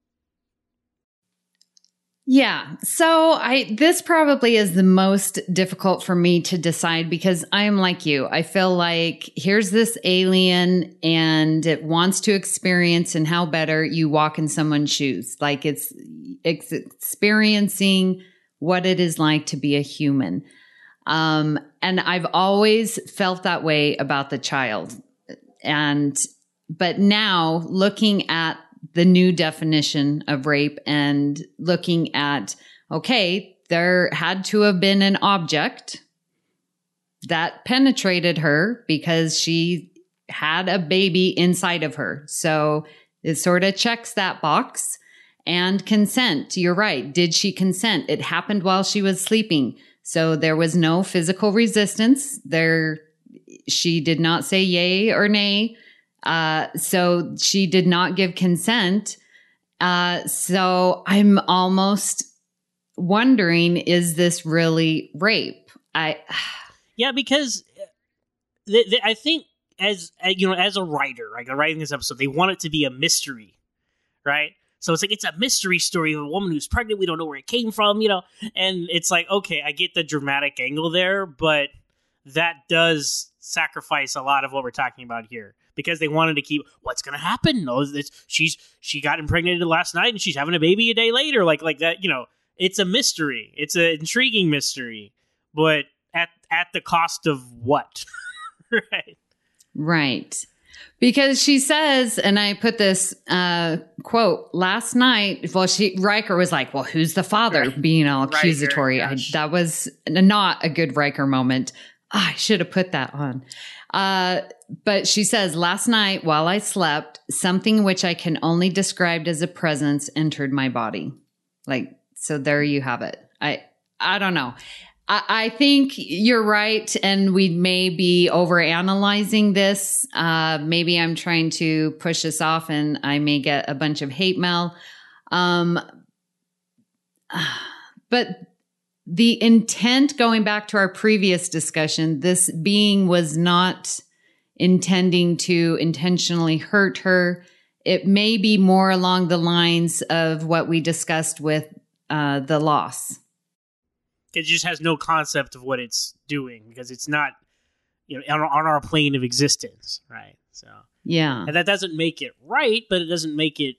yeah. So this probably is the most difficult for me to decide, because I am like you. I feel like here's this alien and it wants to experience, and how better you walk in someone's shoes. Like it's experiencing what it is like to be a human. And I've always felt that way about the child. But now looking at the new definition of rape and looking at, okay, there had to have been an object that penetrated her because she had a baby inside of her. So it sort of checks that box. And consent, you're right. Did she consent? It happened while she was sleeping. So there was no physical resistance. She did not say yay or nay. So she did not give consent. So I'm almost wondering, is this really rape? Yeah, because I think as a writer, like writing this episode, they want it to be a mystery, right? So it's like, it's a mystery story of a woman who's pregnant. We don't know where it came from, and it's like, okay, I get the dramatic angle there, but that does sacrifice a lot of what we're talking about here, because they wanted to keep what's going to happen. No, she got impregnated last night and she's having a baby a day later, like that. It's a mystery. It's an intriguing mystery, but at the cost of what? Right. Right. Because she says, and I put this quote last night. Well, Riker was like, "Well, who's the father?" Right. Being all accusatory. That was not a good Riker moment. I should have put that on. But she says, "Last night while I slept, something which I can only describe as a presence entered my body." Like, so there you have it. I don't know. I think you're right, and we may be overanalyzing this. Maybe I'm trying to push this off, and I may get a bunch of hate mail. But the intent, going back to our previous discussion, this being was not intending to intentionally hurt her. It may be more along the lines of what we discussed with the loss. It just has no concept of what it's doing, because it's not, on our plane of existence, right? So yeah, and that doesn't make it right, but it doesn't make it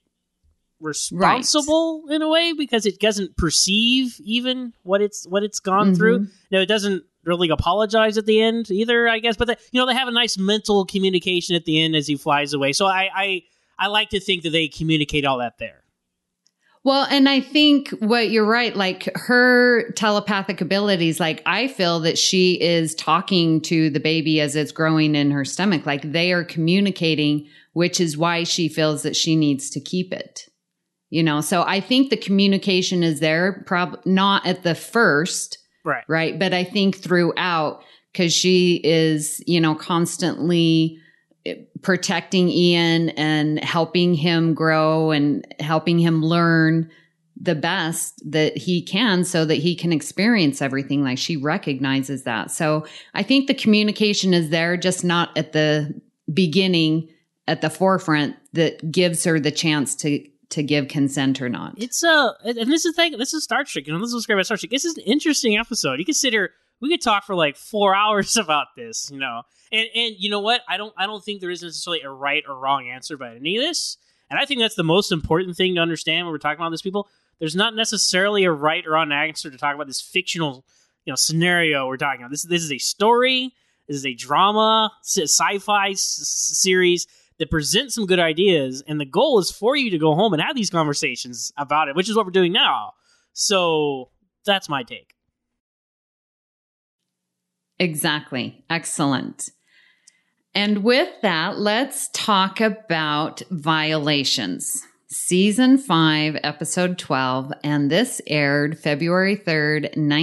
responsible in a way, because it doesn't perceive even what it's gone through. No, it doesn't really apologize at the end either, I guess. But they have a nice mental communication at the end as he flies away. So I like to think that they communicate all that there. Well, and I think what you're right, like her telepathic abilities, like I feel that she is talking to the baby as it's growing in her stomach. Like they are communicating, which is why she feels that she needs to keep it. So I think the communication is there, not at the first, right? But I think throughout, because she is, constantly protecting Ian and helping him grow and helping him learn the best that he can so that he can experience everything. Like she recognizes that. So I think the communication is there, just not at the beginning, at the forefront, that gives her the chance to give consent or not. It's and this is the thing. This is Star Trek. This is what's great about Star Trek. This is an interesting episode. You could sit here. We could talk for like 4 hours about this. And you know what? I don't think there is necessarily a right or wrong answer about any of this. And I think that's the most important thing to understand when we're talking about this, people. There's not necessarily a right or wrong answer to talk about this fictional, scenario we're talking about. This is a story. This is a drama, sci-fi series that presents some good ideas. And the goal is for you to go home and have these conversations about it, which is what we're doing now. So that's my take. Exactly. Excellent. And with that, let's talk about Violations. Season 5, Episode 12, and this aired February 3rd,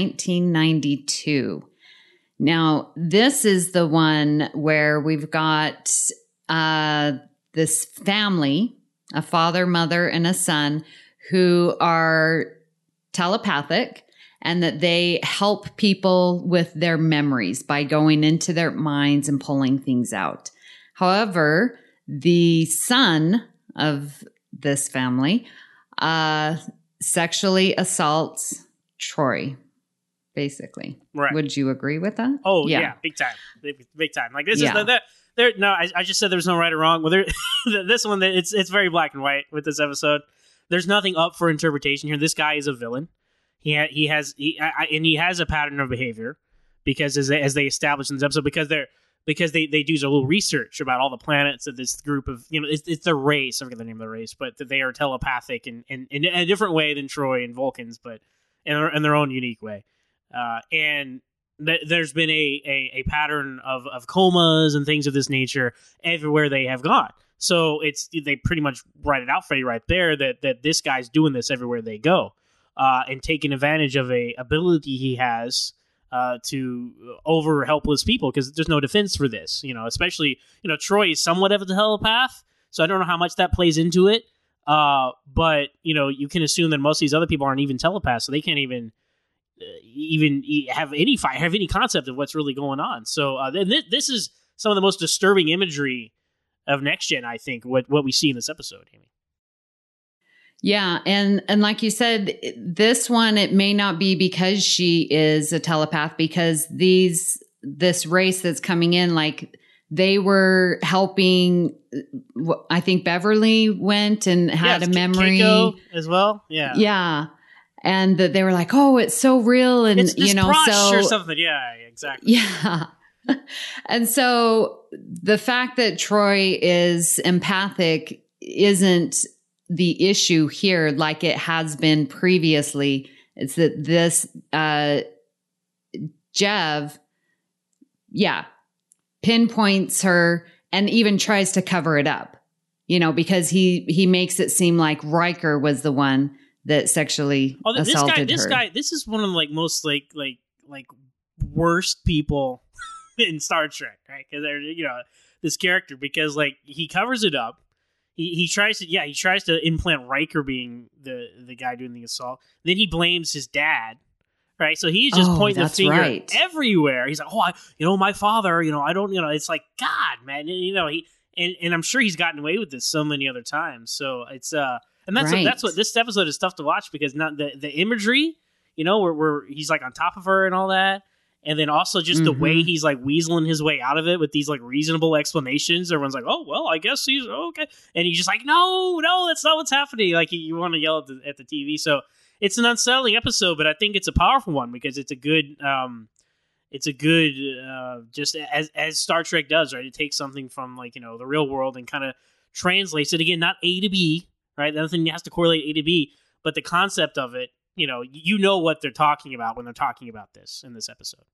1992. Now, this is the one where we've got this family, a father, mother, and a son, who are telepathic, and that they help people with their memories by going into their minds and pulling things out. However, the son of this family sexually assaults Troy, basically. Right. Would you agree with that? Oh, yeah, big time. Big time. Like, this is no, I just said there's no right or wrong. Well, this one, it's very black and white with this episode. There's nothing up for interpretation here. This guy is a villain. He has a pattern of behavior, because as they establish in this episode, because they do a little research about all the planets of this group of, it's the race. I forget the name of the race, but that they are telepathic in a different way than Troy and Vulcans, but in their own unique way. And there's been a pattern of comas and things of this nature everywhere they have gone. So they pretty much write it out for you right there that this guy's doing this everywhere they go. And taking advantage of a ability he has to over helpless people because there's no defense for this. Especially Troy is somewhat of a telepath, so I don't know how much that plays into it. But you can assume that most of these other people aren't even telepaths, so they can't even have any concept of what's really going on. So this is some of the most disturbing imagery of Next Gen, I think, what we see in this episode, Amy. Yeah, and like you said, this one, it may not be because she is a telepath, because this race that's coming in, like they were helping. I think Beverly went and had a memory Keiko as well. Yeah, and they were like, "Oh, it's so real," and it's Prosh or something. Yeah, exactly. Yeah. And so the fact that Troy is empathic isn't the issue here like it has been previously. It's that this Jev, pinpoints her and even tries to cover it up, because he makes it seem like Riker was the one that sexually assaulted her. This is one of the most worst people in Star Trek, right? Because they're this character, because he covers it up. He tries to implant Riker being the guy doing the assault. Then he blames his dad, right? So he's just pointing the finger everywhere. He's like, my father, I don't, it's like, God, man, and I'm sure he's gotten away with this so many other times. So it's and that's what this episode is tough to watch, because not the imagery, where he's on top of her and all that. And then also just the way he's weaseling his way out of it with these reasonable explanations. Everyone's like, "Oh, well, I guess he's okay," and he's just like, "No, that's not what's happening." You want to yell at the TV. So it's an unsettling episode, but I think it's a powerful one because it's a good, just as Star Trek does, right? It takes something from the real world and kind of translates it again, not A to B, right? Nothing has to correlate A to B, but the concept of it. What they're talking about when they're talking about this in this episode.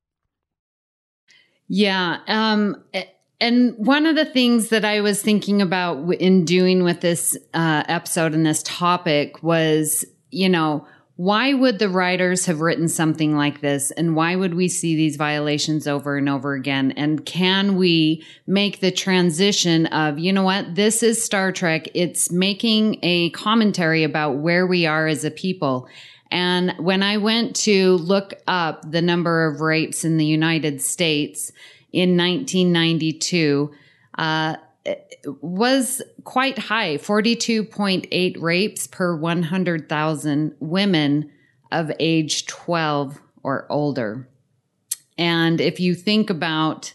Yeah. And one of the things that I was thinking about in doing with this episode and this topic was, why would the writers have written something like this? And why would we see these violations over and over again? And can we make the transition of, this is Star Trek. It's making a commentary about where we are as a people. And when I went to look up the number of rapes in the United States in 1992, it was quite high, 42.8 rapes per 100,000 women of age 12 or older. And if you think about,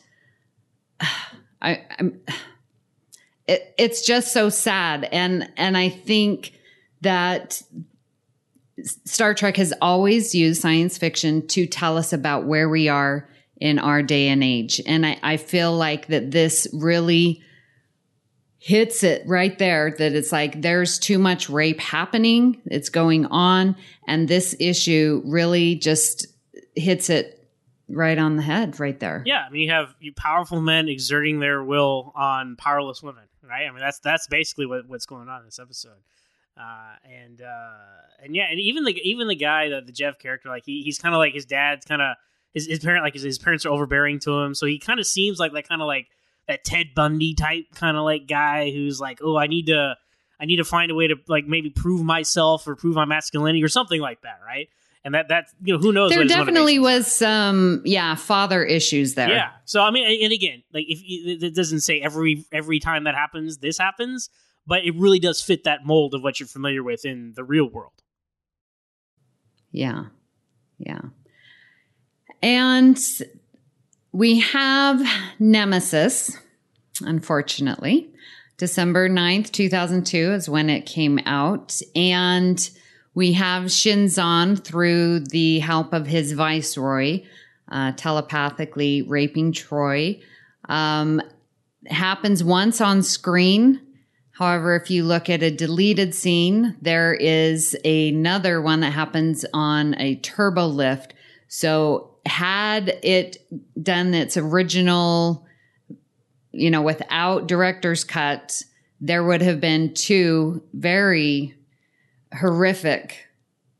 it's just so sad. And I think that Star Trek has always used science fiction to tell us about where we are in our day and age. And I feel like that this really hits it right there, that it's there's too much rape happening. It's going on. And this issue really just hits it right on the head right there. Yeah. I mean, you have powerful men exerting their will on powerless women, right? I mean, that's basically what's going on in this episode. And even the guy, the Jeff character, he's kind of his dad's kind of his parents are overbearing to him, so he kind of seems like that Ted Bundy type kind of guy who's oh, I need to find a way to maybe prove myself or prove my masculinity or something like that, right? And that who knows? There definitely was some father issues there. Yeah. So I mean, and again, if it doesn't say every time that happens, this happens. But it really does fit that mold of what you're familiar with in the real world. Yeah. Yeah. And we have Nemesis, unfortunately. December 9th, 2002 is when it came out. And we have Shinzon, through the help of his viceroy, telepathically raping Troy. Happens once on screen. However, if you look at a deleted scene, there is another one that happens on a turbo lift. So had it done its original, without director's cut, there would have been two very horrific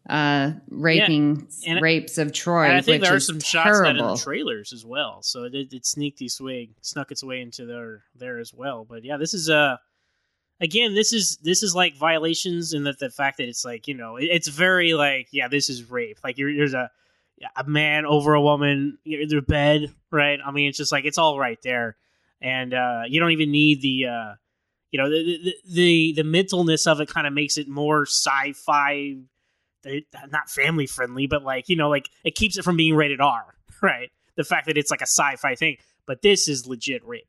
rapes of Troy. And I think which there are is some shots of that in the terrible. trailers as well. So it snuck its way into there as well. But yeah, this is again, this is like violations, and that the fact that it's like, it's very like, yeah, this is rape. Like there's a man over a woman in their bed, right? I mean, it's just like, it's all right there, and you don't even need the the mentalness of it. Kind of makes it more sci-fi. Not family friendly, but like it keeps it from being rated R, right? The fact that it's like a sci-fi thing, but this is legit rape.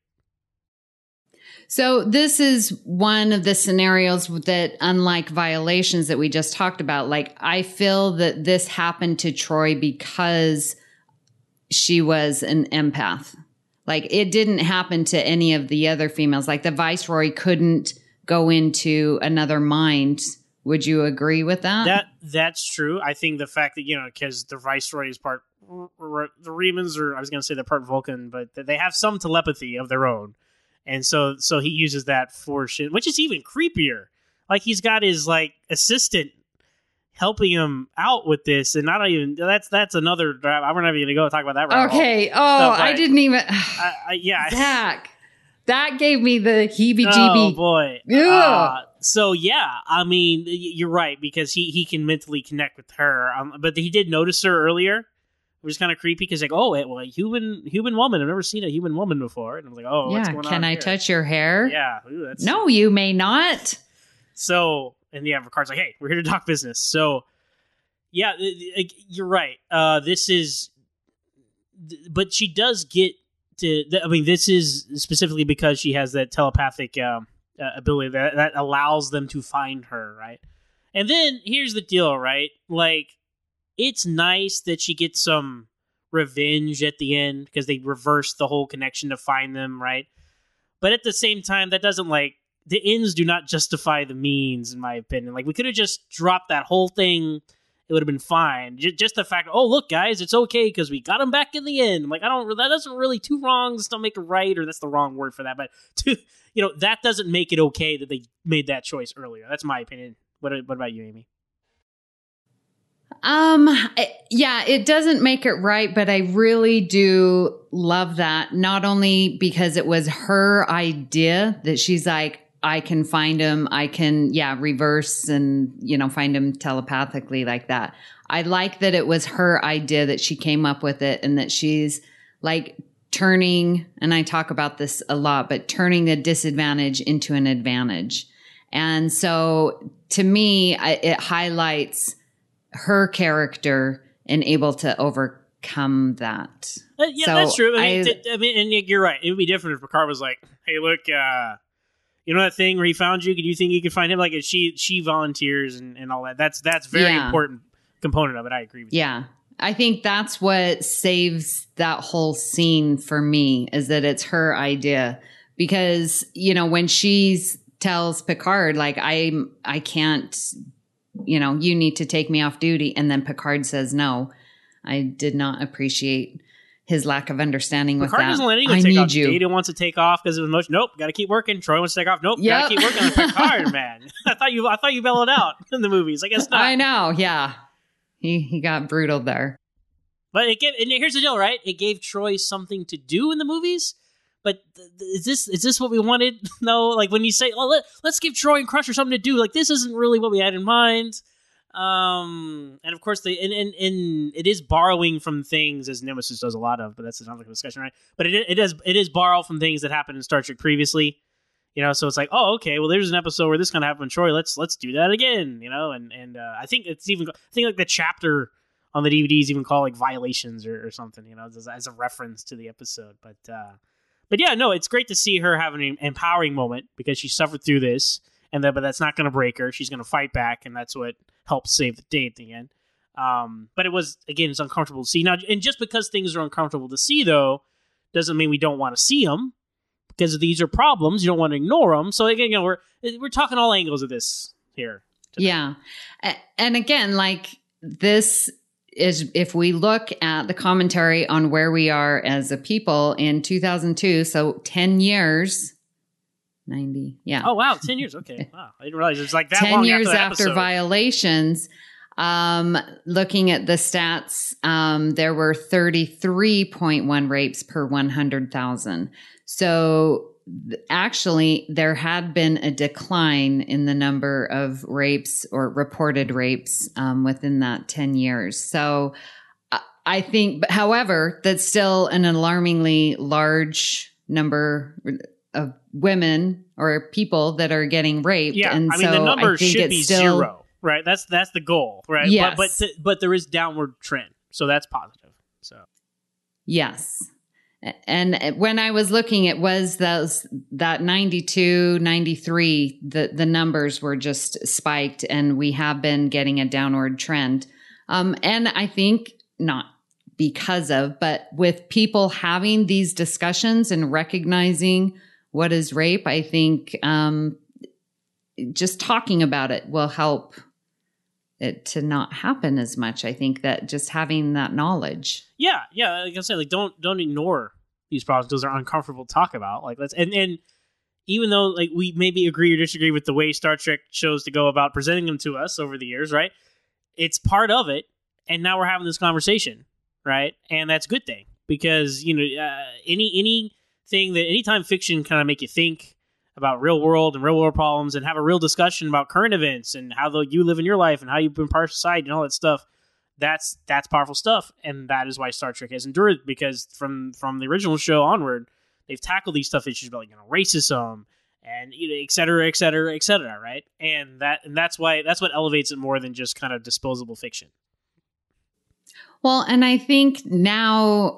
So this is one of the scenarios that, unlike violations that we just talked about, like I feel that this happened to Troy because she was an empath. Like it didn't happen to any of the other females. Like the Viceroy couldn't go into another mind. Would you agree with that? That's true. I think the fact that, because the Viceroy is part, the Remans, or I was going to say they're part Vulcan, but they have some telepathy of their own. And so he uses that for shit, which is even creepier. Like he's got his like assistant helping him out with this, and not even that's another. We're not even going to go talk about that. Okay. I didn't even. Yeah, Zach, that gave me the heebie-jeebie. Oh boy. So yeah, I mean, you're right, because he can mentally connect with her. But he did notice her earlier. It was kind of creepy because like, a human woman. I've never seen a human woman before, and I was like, what's going on? Can I touch your hair? Yeah. No, you may not. So, and yeah, Picard's like, hey, we're here to talk business. So, yeah, you're right. This is, but she does get to. I mean, this is specifically because she has that telepathic ability that allows them to find her, right? And then here's the deal, right? Like, it's nice that she gets some revenge at the end because they reverse the whole connection to find them, right? But at the same time, that doesn't like, the ends do not justify the means, in my opinion. Like, we could have just dropped that whole thing. It would have been fine. Just the fact, look, guys, it's okay because we got him back in the end. I'm like, that doesn't really, two wrongs don't make it right, or that's the wrong word for that. But, that doesn't make it okay that they made that choice earlier. That's my opinion. What about you, Amy? Yeah, it doesn't make it right, but I really do love that. Not only because it was her idea that she's like, I can find him. I can, reverse and, find him telepathically like that. I like that it was her idea, that she came up with it, and that she's like turning, and I talk about this a lot, but turning the disadvantage into an advantage. And so to me, it highlights her character and able to overcome that. Yeah, so that's true. I mean, and you're right. It would be different if Picard was like, hey, look, you know that thing where he found you? Do you think you could find him? Like, she volunteers and all that. That's very important component of it. I agree with you. Yeah. I think that's what saves that whole scene for me, is that it's her idea. Because, when she tells Picard, like, I can't, you need to take me off duty. And then Picard says no. I did not appreciate his lack of understanding with that. Picard doesn't let anyone take off. Data wants to take off because of emotion. Nope, got to keep working. Troy wants to take off. Nope, got to keep working. Picard, man. I thought you mellowed out in the movies. I guess not. I know, yeah. He got brutal there. But and here's the deal, right? It gave Troy something to do in the movies. But is this what we wanted? No, like when you say, let's give Troy and Crusher something to do. Like, this isn't really what we had in mind. And of course, it is borrowing from things, as Nemesis does a lot of, but that's another discussion, right? But it is borrow from things that happened in Star Trek previously, so it's like, okay, well, there's an episode where this kind of happened with Troy. Let's do that again, and I think it's even, like the chapter on the DVDs even called like Violations or something, as a reference to the episode. But yeah, no, it's great to see her have an empowering moment because she suffered through this, but that's not going to break her. She's going to fight back, and that's what helps save the day at the end. But it's uncomfortable to see. Now, and just because things are uncomfortable to see, though, doesn't mean we don't want to see them, because these are problems. You don't want to ignore them. So again, we're talking all angles of this here today. Yeah. And again, like, this is, if we look at the commentary on where we are as a people in 2002, so 10 years, 90, yeah. Oh, wow, 10 years, okay. Wow, I didn't realize it was like that 10 long years after after Violations, Looking at the stats, there were 33.1 rapes per 100,000. So actually, there had been a decline in the number of rapes or reported rapes within that 10 years. So I think, however, that's still an alarmingly large number of women or people that are getting raped. Yeah, and I mean, the number should be still, 0. Right, that's the goal, right? Yes. But there is downward trend, so that's positive. So yes, and when I was looking, it was that 92, 93. The numbers were just spiked, and we have been getting a downward trend. And I think not because of, but with people having these discussions and recognizing what is rape, I think just talking about it will help it to not happen as much. I think that just having that knowledge. Yeah. Like I said, like don't ignore these problems because they're uncomfortable to talk about. Like and even though like we maybe agree or disagree with the way Star Trek chose to go about presenting them to us over the years, right? It's part of it, and now we're having this conversation, right? And that's a good thing because anytime fiction kind of make you think about real world problems and have a real discussion about current events and how you live in your life and how you've been part of society and all that stuff. That's powerful stuff. And that is why Star Trek has endured, because from the original show onward, they've tackled these tough issues about racism and et cetera, et cetera, et cetera. Right. And that's what elevates it more than just kind of disposable fiction. Well, and I think now,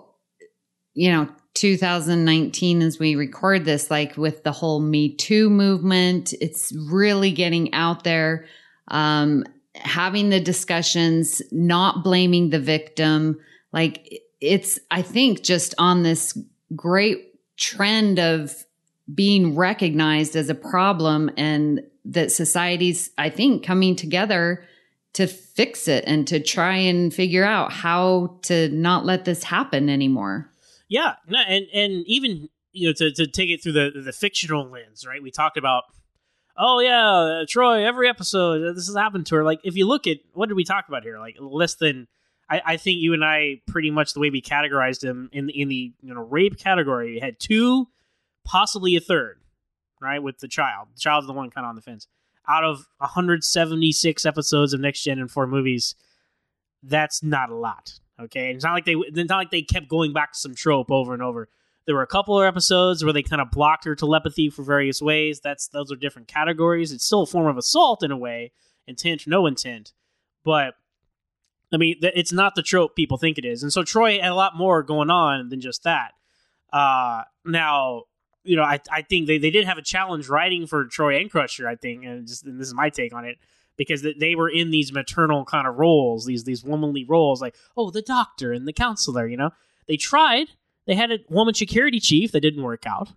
2019, as we record this, like with the whole Me Too movement, it's really getting out there, having the discussions, not blaming the victim. Like it's, I think, just on this great trend of being recognized as a problem, and that society's, I think, coming together to fix it and to try and figure out how to not let this happen anymore. Yeah, and even to take it through the fictional lens, right? We talked about, Troi, every episode this has happened to her. Like if you look at what did we talk about here? Like less than, I think you and I pretty much the way we categorized him in the rape category, we had 2, possibly a third, right? With the child. The child's the one kind of on the fence. Out of 176 episodes of Next Gen and 4 movies, that's not a lot. Okay, it's not like they kept going back to some trope over and over. There were a couple of episodes where they kind of blocked her telepathy for various ways. Those are different categories. It's still a form of assault in a way, intent, no intent. But I mean, it's not the trope people think it is. And so Troi had a lot more going on than just that. Now, I think they did have a challenge writing for Troi and Crusher. I think, and this is my take on it. Because they were in these maternal kind of roles, these womanly roles, like, the doctor and the counselor, They tried. They had a woman security chief that didn't work out,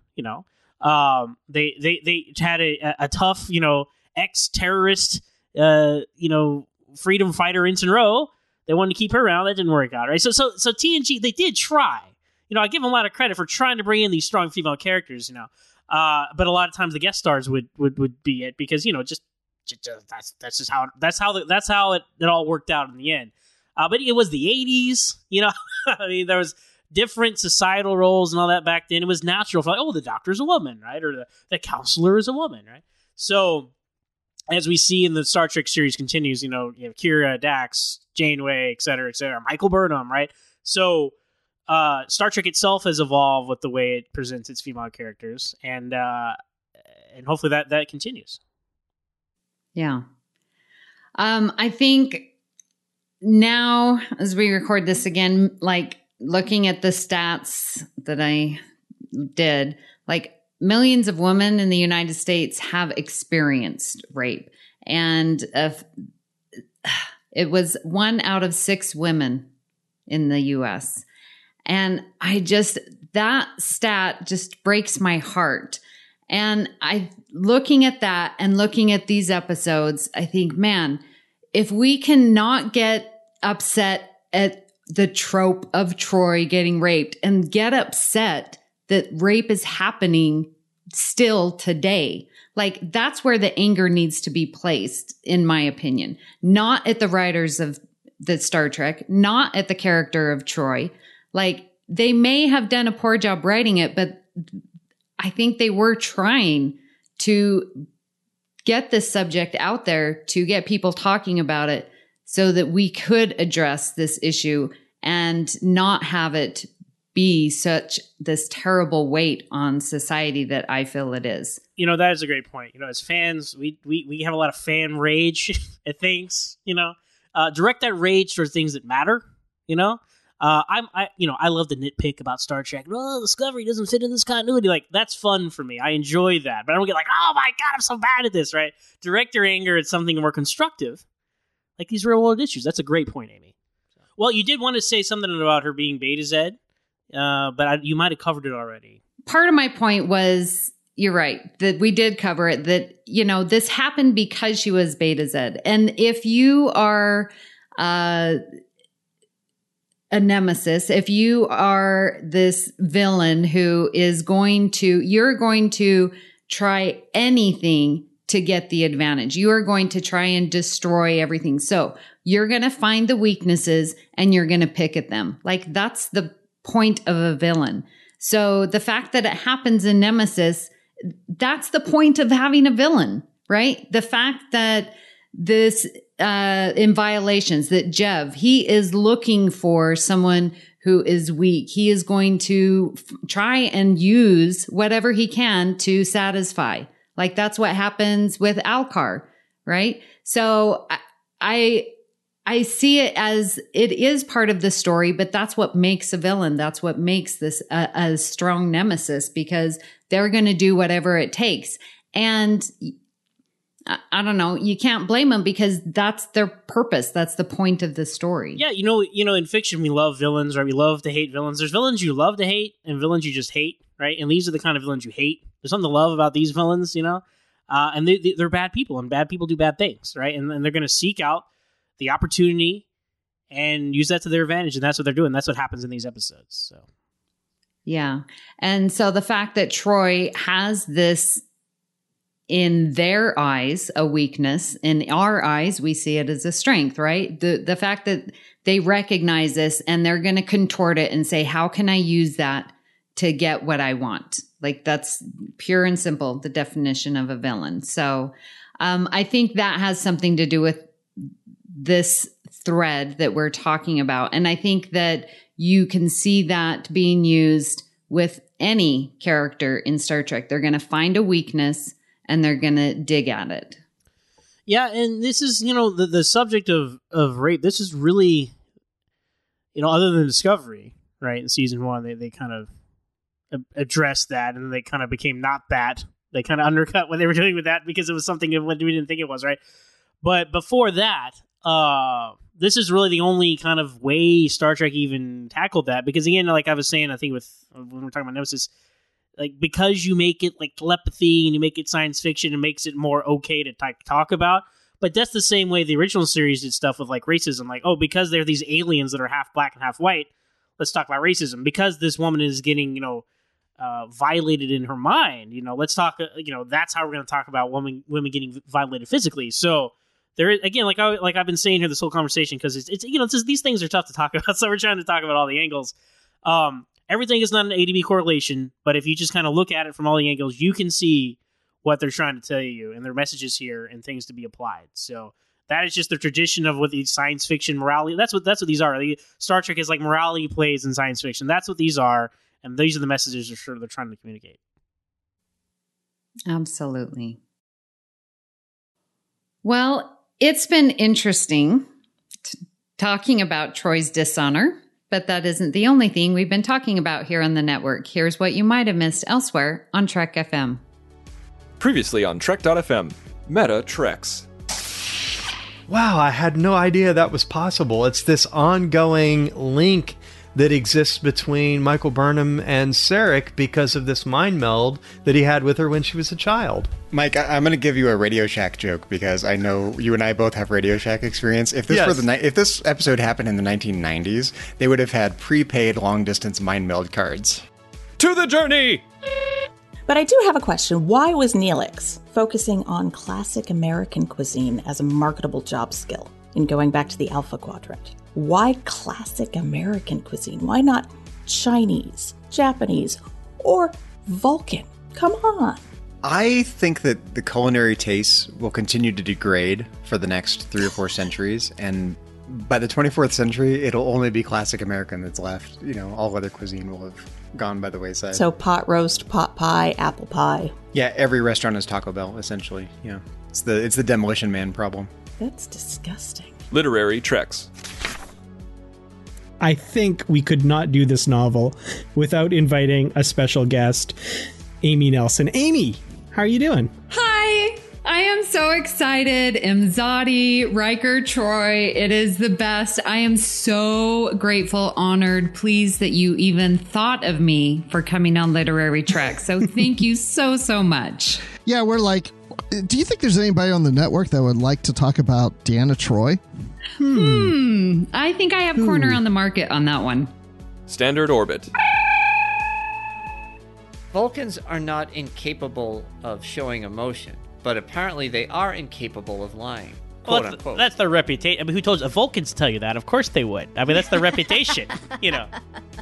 They had a tough, ex-terrorist, freedom fighter, Ensign Ro. They wanted to keep her around. That didn't work out, right? So TNG, they did try. I give them a lot of credit for trying to bring in these strong female characters, But a lot of times the guest stars would be it because, that's how it all worked out in the end. But it was the 80s, I mean, there was different societal roles and all that back then. It was natural for the doctor's a woman, right? Or the counselor is a woman, right? So as we see in the Star Trek series continues, you have Kira, Dax, Janeway, et cetera, Michael Burnham, right? So Star Trek itself has evolved with the way it presents its female characters, and hopefully that continues. Yeah. I think now as we record this again, like looking at the stats that I did, like millions of women in the United States have experienced rape. And it was 1 out of 6 women in the US. And that stat just breaks my heart. And looking at that and looking at these episodes, I think, man, if we cannot get upset at the trope of Troi getting raped and get upset that rape is happening still today. Like, that's where the anger needs to be placed, in my opinion. Not at the writers of the Star Trek, not at the character of Troi. Like, they may have done a poor job writing it, but I think they were trying to get this subject out there, to get people talking about it so that we could address this issue and not have it be such this terrible weight on society that I feel it is. You know, that is a great point. You know, as fans, we have a lot of fan rage at things, you know. Direct that rage towards things that matter, you know. I love the nitpick about Star Trek. Oh, Discovery doesn't fit in this continuity. Like, that's fun for me. I enjoy that. But I don't get like, oh my God, I'm so bad at this, right? Direct your anger at something more constructive, like these real world issues. That's a great point, Amy. Well, you did want to say something about her being Beta Z, but you might have covered it already. Part of my point was, you're right, that we did cover it, that, you know, this happened because she was Beta Z. And if you are a nemesis, if you are this villain who is you're going to try anything to get the advantage. You are going to try and destroy everything. So you're going to find the weaknesses and you're going to pick at them. Like, that's the point of a villain. So the fact that it happens in Nemesis, that's the point of having a villain, right? The fact that this, in Violations, that Jev, he is looking for someone who is weak. He is going to try and use whatever he can to satisfy. Like, that's what happens with Alcar, right? So I see it as it is part of the story, but that's what makes a villain. That's what makes this a strong nemesis, because they're going to do whatever it takes. And I don't know, you can't blame them, because that's their purpose. That's the point of the story. Yeah, you know, in fiction, we love villains, right? We love to hate villains. There's villains you love to hate and villains you just hate, right? And these are the kind of villains you hate. There's something to love about these villains, you know? And they're bad people, and bad people do bad things, right? And they're going to seek out the opportunity and use that to their advantage, and that's what they're doing. That's what happens in these episodes. So, yeah. And so the fact that Troi has this, in their eyes, a weakness, in our eyes, we see it as a strength, right? The fact that they recognize this and they're going to contort it and say, how can I use that to get what I want? Like, that's pure and simple, the definition of a villain. So I think that has something to do with this thread that we're talking about. And I think that you can see that being used with any character in Star Trek. They're going to find a weakness and they're going to dig at it. Yeah, and this is, you know, the subject of rape. This is really, you know, other than Discovery, right? In season 1, they kind of addressed that, and they kind of became not that. They kind of undercut what they were doing with that because it was something of what we didn't think it was, right? But before that, this is really the only kind of way Star Trek even tackled that. Because again, like I was saying, I think when we're talking about Nemesis, like, because you make it like telepathy and you make it science fiction, it makes it more okay to talk about. But that's the same way the original series did stuff with like racism. Like, oh, because they're these aliens that are half black and half white, let's talk about racism. Because this woman is getting, you know, violated in her mind, you know, let's talk, you know, that's how we're going to talk about women getting violated physically. So there is, again, like I've been saying here this whole conversation, because it's you know, it's just, these things are tough to talk about. So we're trying to talk about all the angles. Everything is not an A to B correlation, but if you just kind of look at it from all the angles, you can see what they're trying to tell you and their messages here and things to be applied. So that is just the tradition of what these science fiction morality. That's what these are. Star Trek is like morality plays in science fiction. That's what these are, and these are the messages they're trying to communicate. Absolutely. Well, it's been interesting talking about Troi's dishonor. But that isn't the only thing we've been talking about here on the network. Here's what you might have missed elsewhere on Trek FM. Previously on Trek.fm, Meta Treks. Wow, I had no idea that was possible. It's this ongoing link that exists between Michael Burnham and Sarek because of this mind meld that he had with her when she was a child. Mike, I'm going to give you a Radio Shack joke because I know you and I both have Radio Shack experience. If this if this episode happened in the 1990s, they would have had prepaid long-distance mind meld cards. To the journey! But I do have a question. Why was Neelix focusing on classic American cuisine as a marketable job skill in going back to the Alpha Quadrant? Why classic American cuisine? Why not Chinese, Japanese, or Vulcan? Come on. I think that the culinary tastes will continue to degrade for the next 3 or 4 centuries, and by the 24th century, it'll only be classic American that's left. You know, all other cuisine will have gone by the wayside. So pot roast, pot pie, apple pie. Yeah, every restaurant is Taco Bell, essentially. Yeah, it's the Demolition Man problem. That's disgusting. Literary Treks. I think we could not do this novel without inviting a special guest, Amy Nelson. Amy, how are you doing? Hi, I am so excited. Imzadi, Riker, Troy, it is the best. I am so grateful, honored, pleased that you even thought of me for coming on Literary Treks. So thank you so, so much. Yeah, we're like, do you think there's anybody on the network that would like to talk about Deanna Troi? I think I have corner on the market on that one. Standard Orbit. Vulcans are not incapable of showing emotion, but apparently they are incapable of lying. Quote unquote. That's their reputation. I mean, who told you? Vulcans tell you that? Of course they would. I mean, that's their reputation, you know.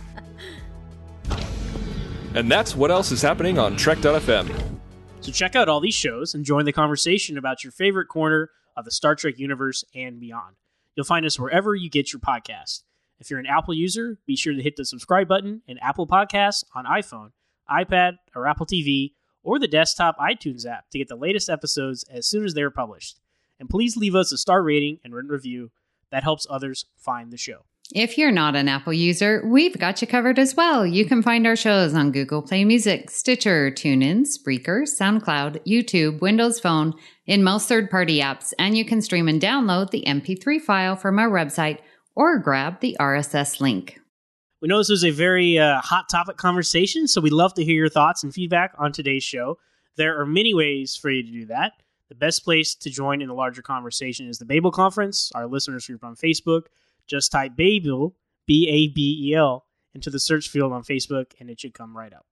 And that's what else is happening on Trek.fm. So check out all these shows and join the conversation about your favorite corner of the Star Trek universe and beyond. You'll find us wherever you get your podcast. If you're an Apple user, be sure to hit the subscribe button in Apple Podcasts on iPhone, iPad, or Apple TV, or the desktop iTunes app to get the latest episodes as soon as they're published. And please leave us a star rating and written review. That helps others find the show. If you're not an Apple user, we've got you covered as well. You can find our shows on Google Play Music, Stitcher, TuneIn, Spreaker, SoundCloud, YouTube, Windows Phone, in most third-party apps, and you can stream and download the MP3 file from our website or grab the RSS link. We know this was a very hot topic conversation, so we'd love to hear your thoughts and feedback on today's show. There are many ways for you to do that. The best place to join in the larger conversation is the Babel Conference, our listeners group on Facebook. Just type Babel, B-A-B-E-L, into the search field on Facebook, and it should come right up.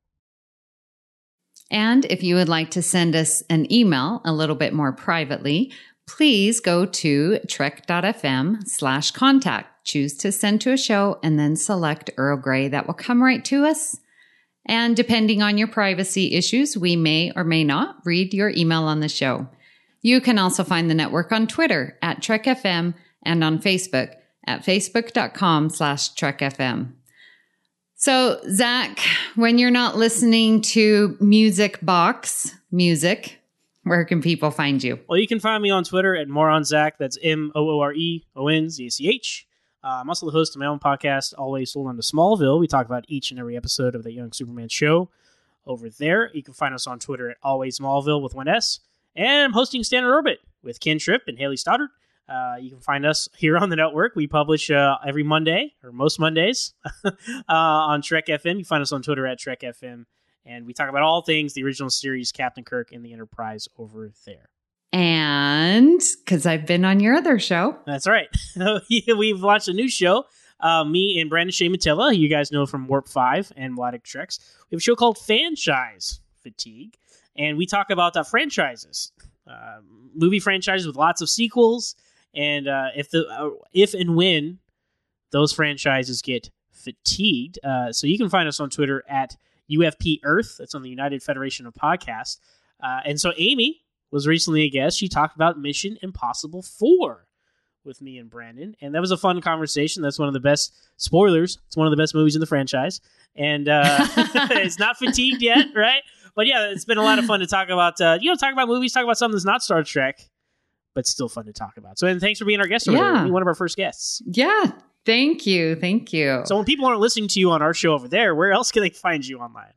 And if you would like to send us an email a little bit more privately, please go to trek.fm/contact. Choose to send to a show and then select Earl Grey. That will come right to us. And depending on your privacy issues, we may or may not read your email on the show. You can also find the network on Twitter at TrekFM and on Facebook at facebook.com/TrekFM. So, Zach, when you're not listening to Music Box Music, where can people find you? Well, you can find me on Twitter at MooreOnZach. That's MooreOnZach. I'm also the host of my own podcast, Always Sold on to Smallville. We talk about each and every episode of the Young Superman show over there. You can find us on Twitter at Always Smallville with one S. And I'm hosting Standard Orbit with Ken Tripp and Haley Stoddard. You can find us here on the network. We publish every Monday, or most Mondays, on Trek FM. You can find us on Twitter at Trek FM. And we talk about all things the original series, Captain Kirk and the Enterprise over there. And because I've been on your other show. That's right. We've launched a new show. Me and Brandon Shea Matilla, who you guys know from Warp 5 and Melodic Treks. We have a show called Franchise Fatigue. And we talk about franchises, movie franchises with lots of sequels. And if and when those franchises get fatigued. So you can find us on Twitter at UFP Earth. That's on the United Federation of Podcasts. And so Amy was recently a guest. She talked about Mission Impossible 4 with me and Brandon. And that was a fun conversation. That's one of the best spoilers. It's one of the best movies in the franchise. And it's not fatigued yet, right? But yeah, it's been a lot of fun to talk about, talk about movies, talk about something that's not Star Trek, but still fun to talk about. So, and thanks for being our guest over there. You're one of our first guests. Yeah. Thank you. Thank you. So when people aren't listening to you on our show over there, where else can they find you online?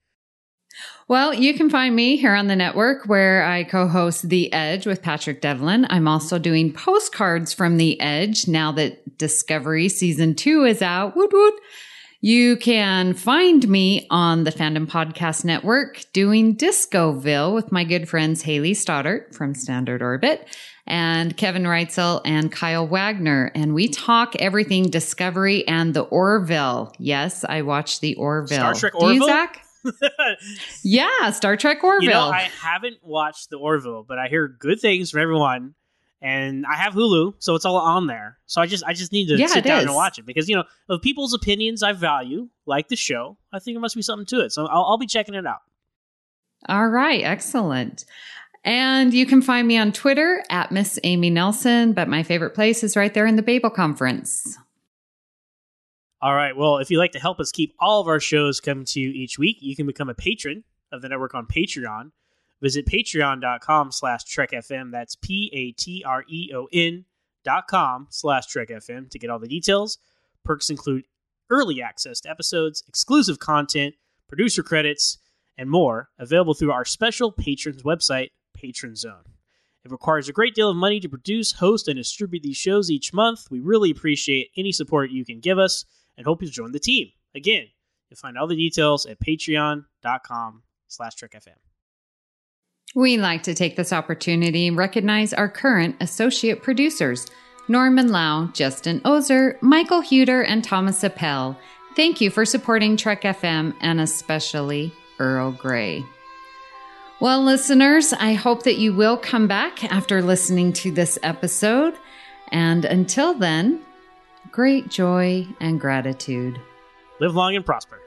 Well, you can find me here on the network where I co-host The Edge with Patrick Devlin. I'm also doing postcards from The Edge now that Discovery Season 2 is out. Woot woot. You can find me on the Fandom Podcast Network doing Discoville with my good friends Haley Stoddart from Standard Orbit and Kevin Reitzel and Kyle Wagner. And we talk everything Discovery and the Orville. Yes, I watched the Orville. Star Trek Orville? Do you, Zach? Yeah, Star Trek Orville. You know, I haven't watched the Orville, but I hear good things from everyone. And I have Hulu, so it's all on there. So I just need to sit down and watch it because, you know, of people's opinions I value, like the show, I think there must be something to it. So I'll be checking it out. All right. Excellent. And you can find me on Twitter at Miss Amy Nelson, but my favorite place is right there in the Babel Conference. All right. Well, if you'd like to help us keep all of our shows coming to you each week, you can become a patron of the network on Patreon. Visit patreon.com/TrekFM. That's patreon.com/TrekFM to get all the details. Perks include early access to episodes, exclusive content, producer credits, and more, available through our special patrons website, Patron Zone. It requires a great deal of money to produce, host, and distribute these shows each month. We really appreciate any support you can give us and hope you'll join the team. Again, you'll find all the details at patreon.com/TrekFM. We'd like to take this opportunity and recognize our current associate producers, Norman Lau, Justin Ozer, Michael Huter, and Thomas Appel. Thank you for supporting Trek FM and especially Earl Grey. Well, listeners, I hope that you will come back after listening to this episode. And until then, great joy and gratitude. Live long and prosper.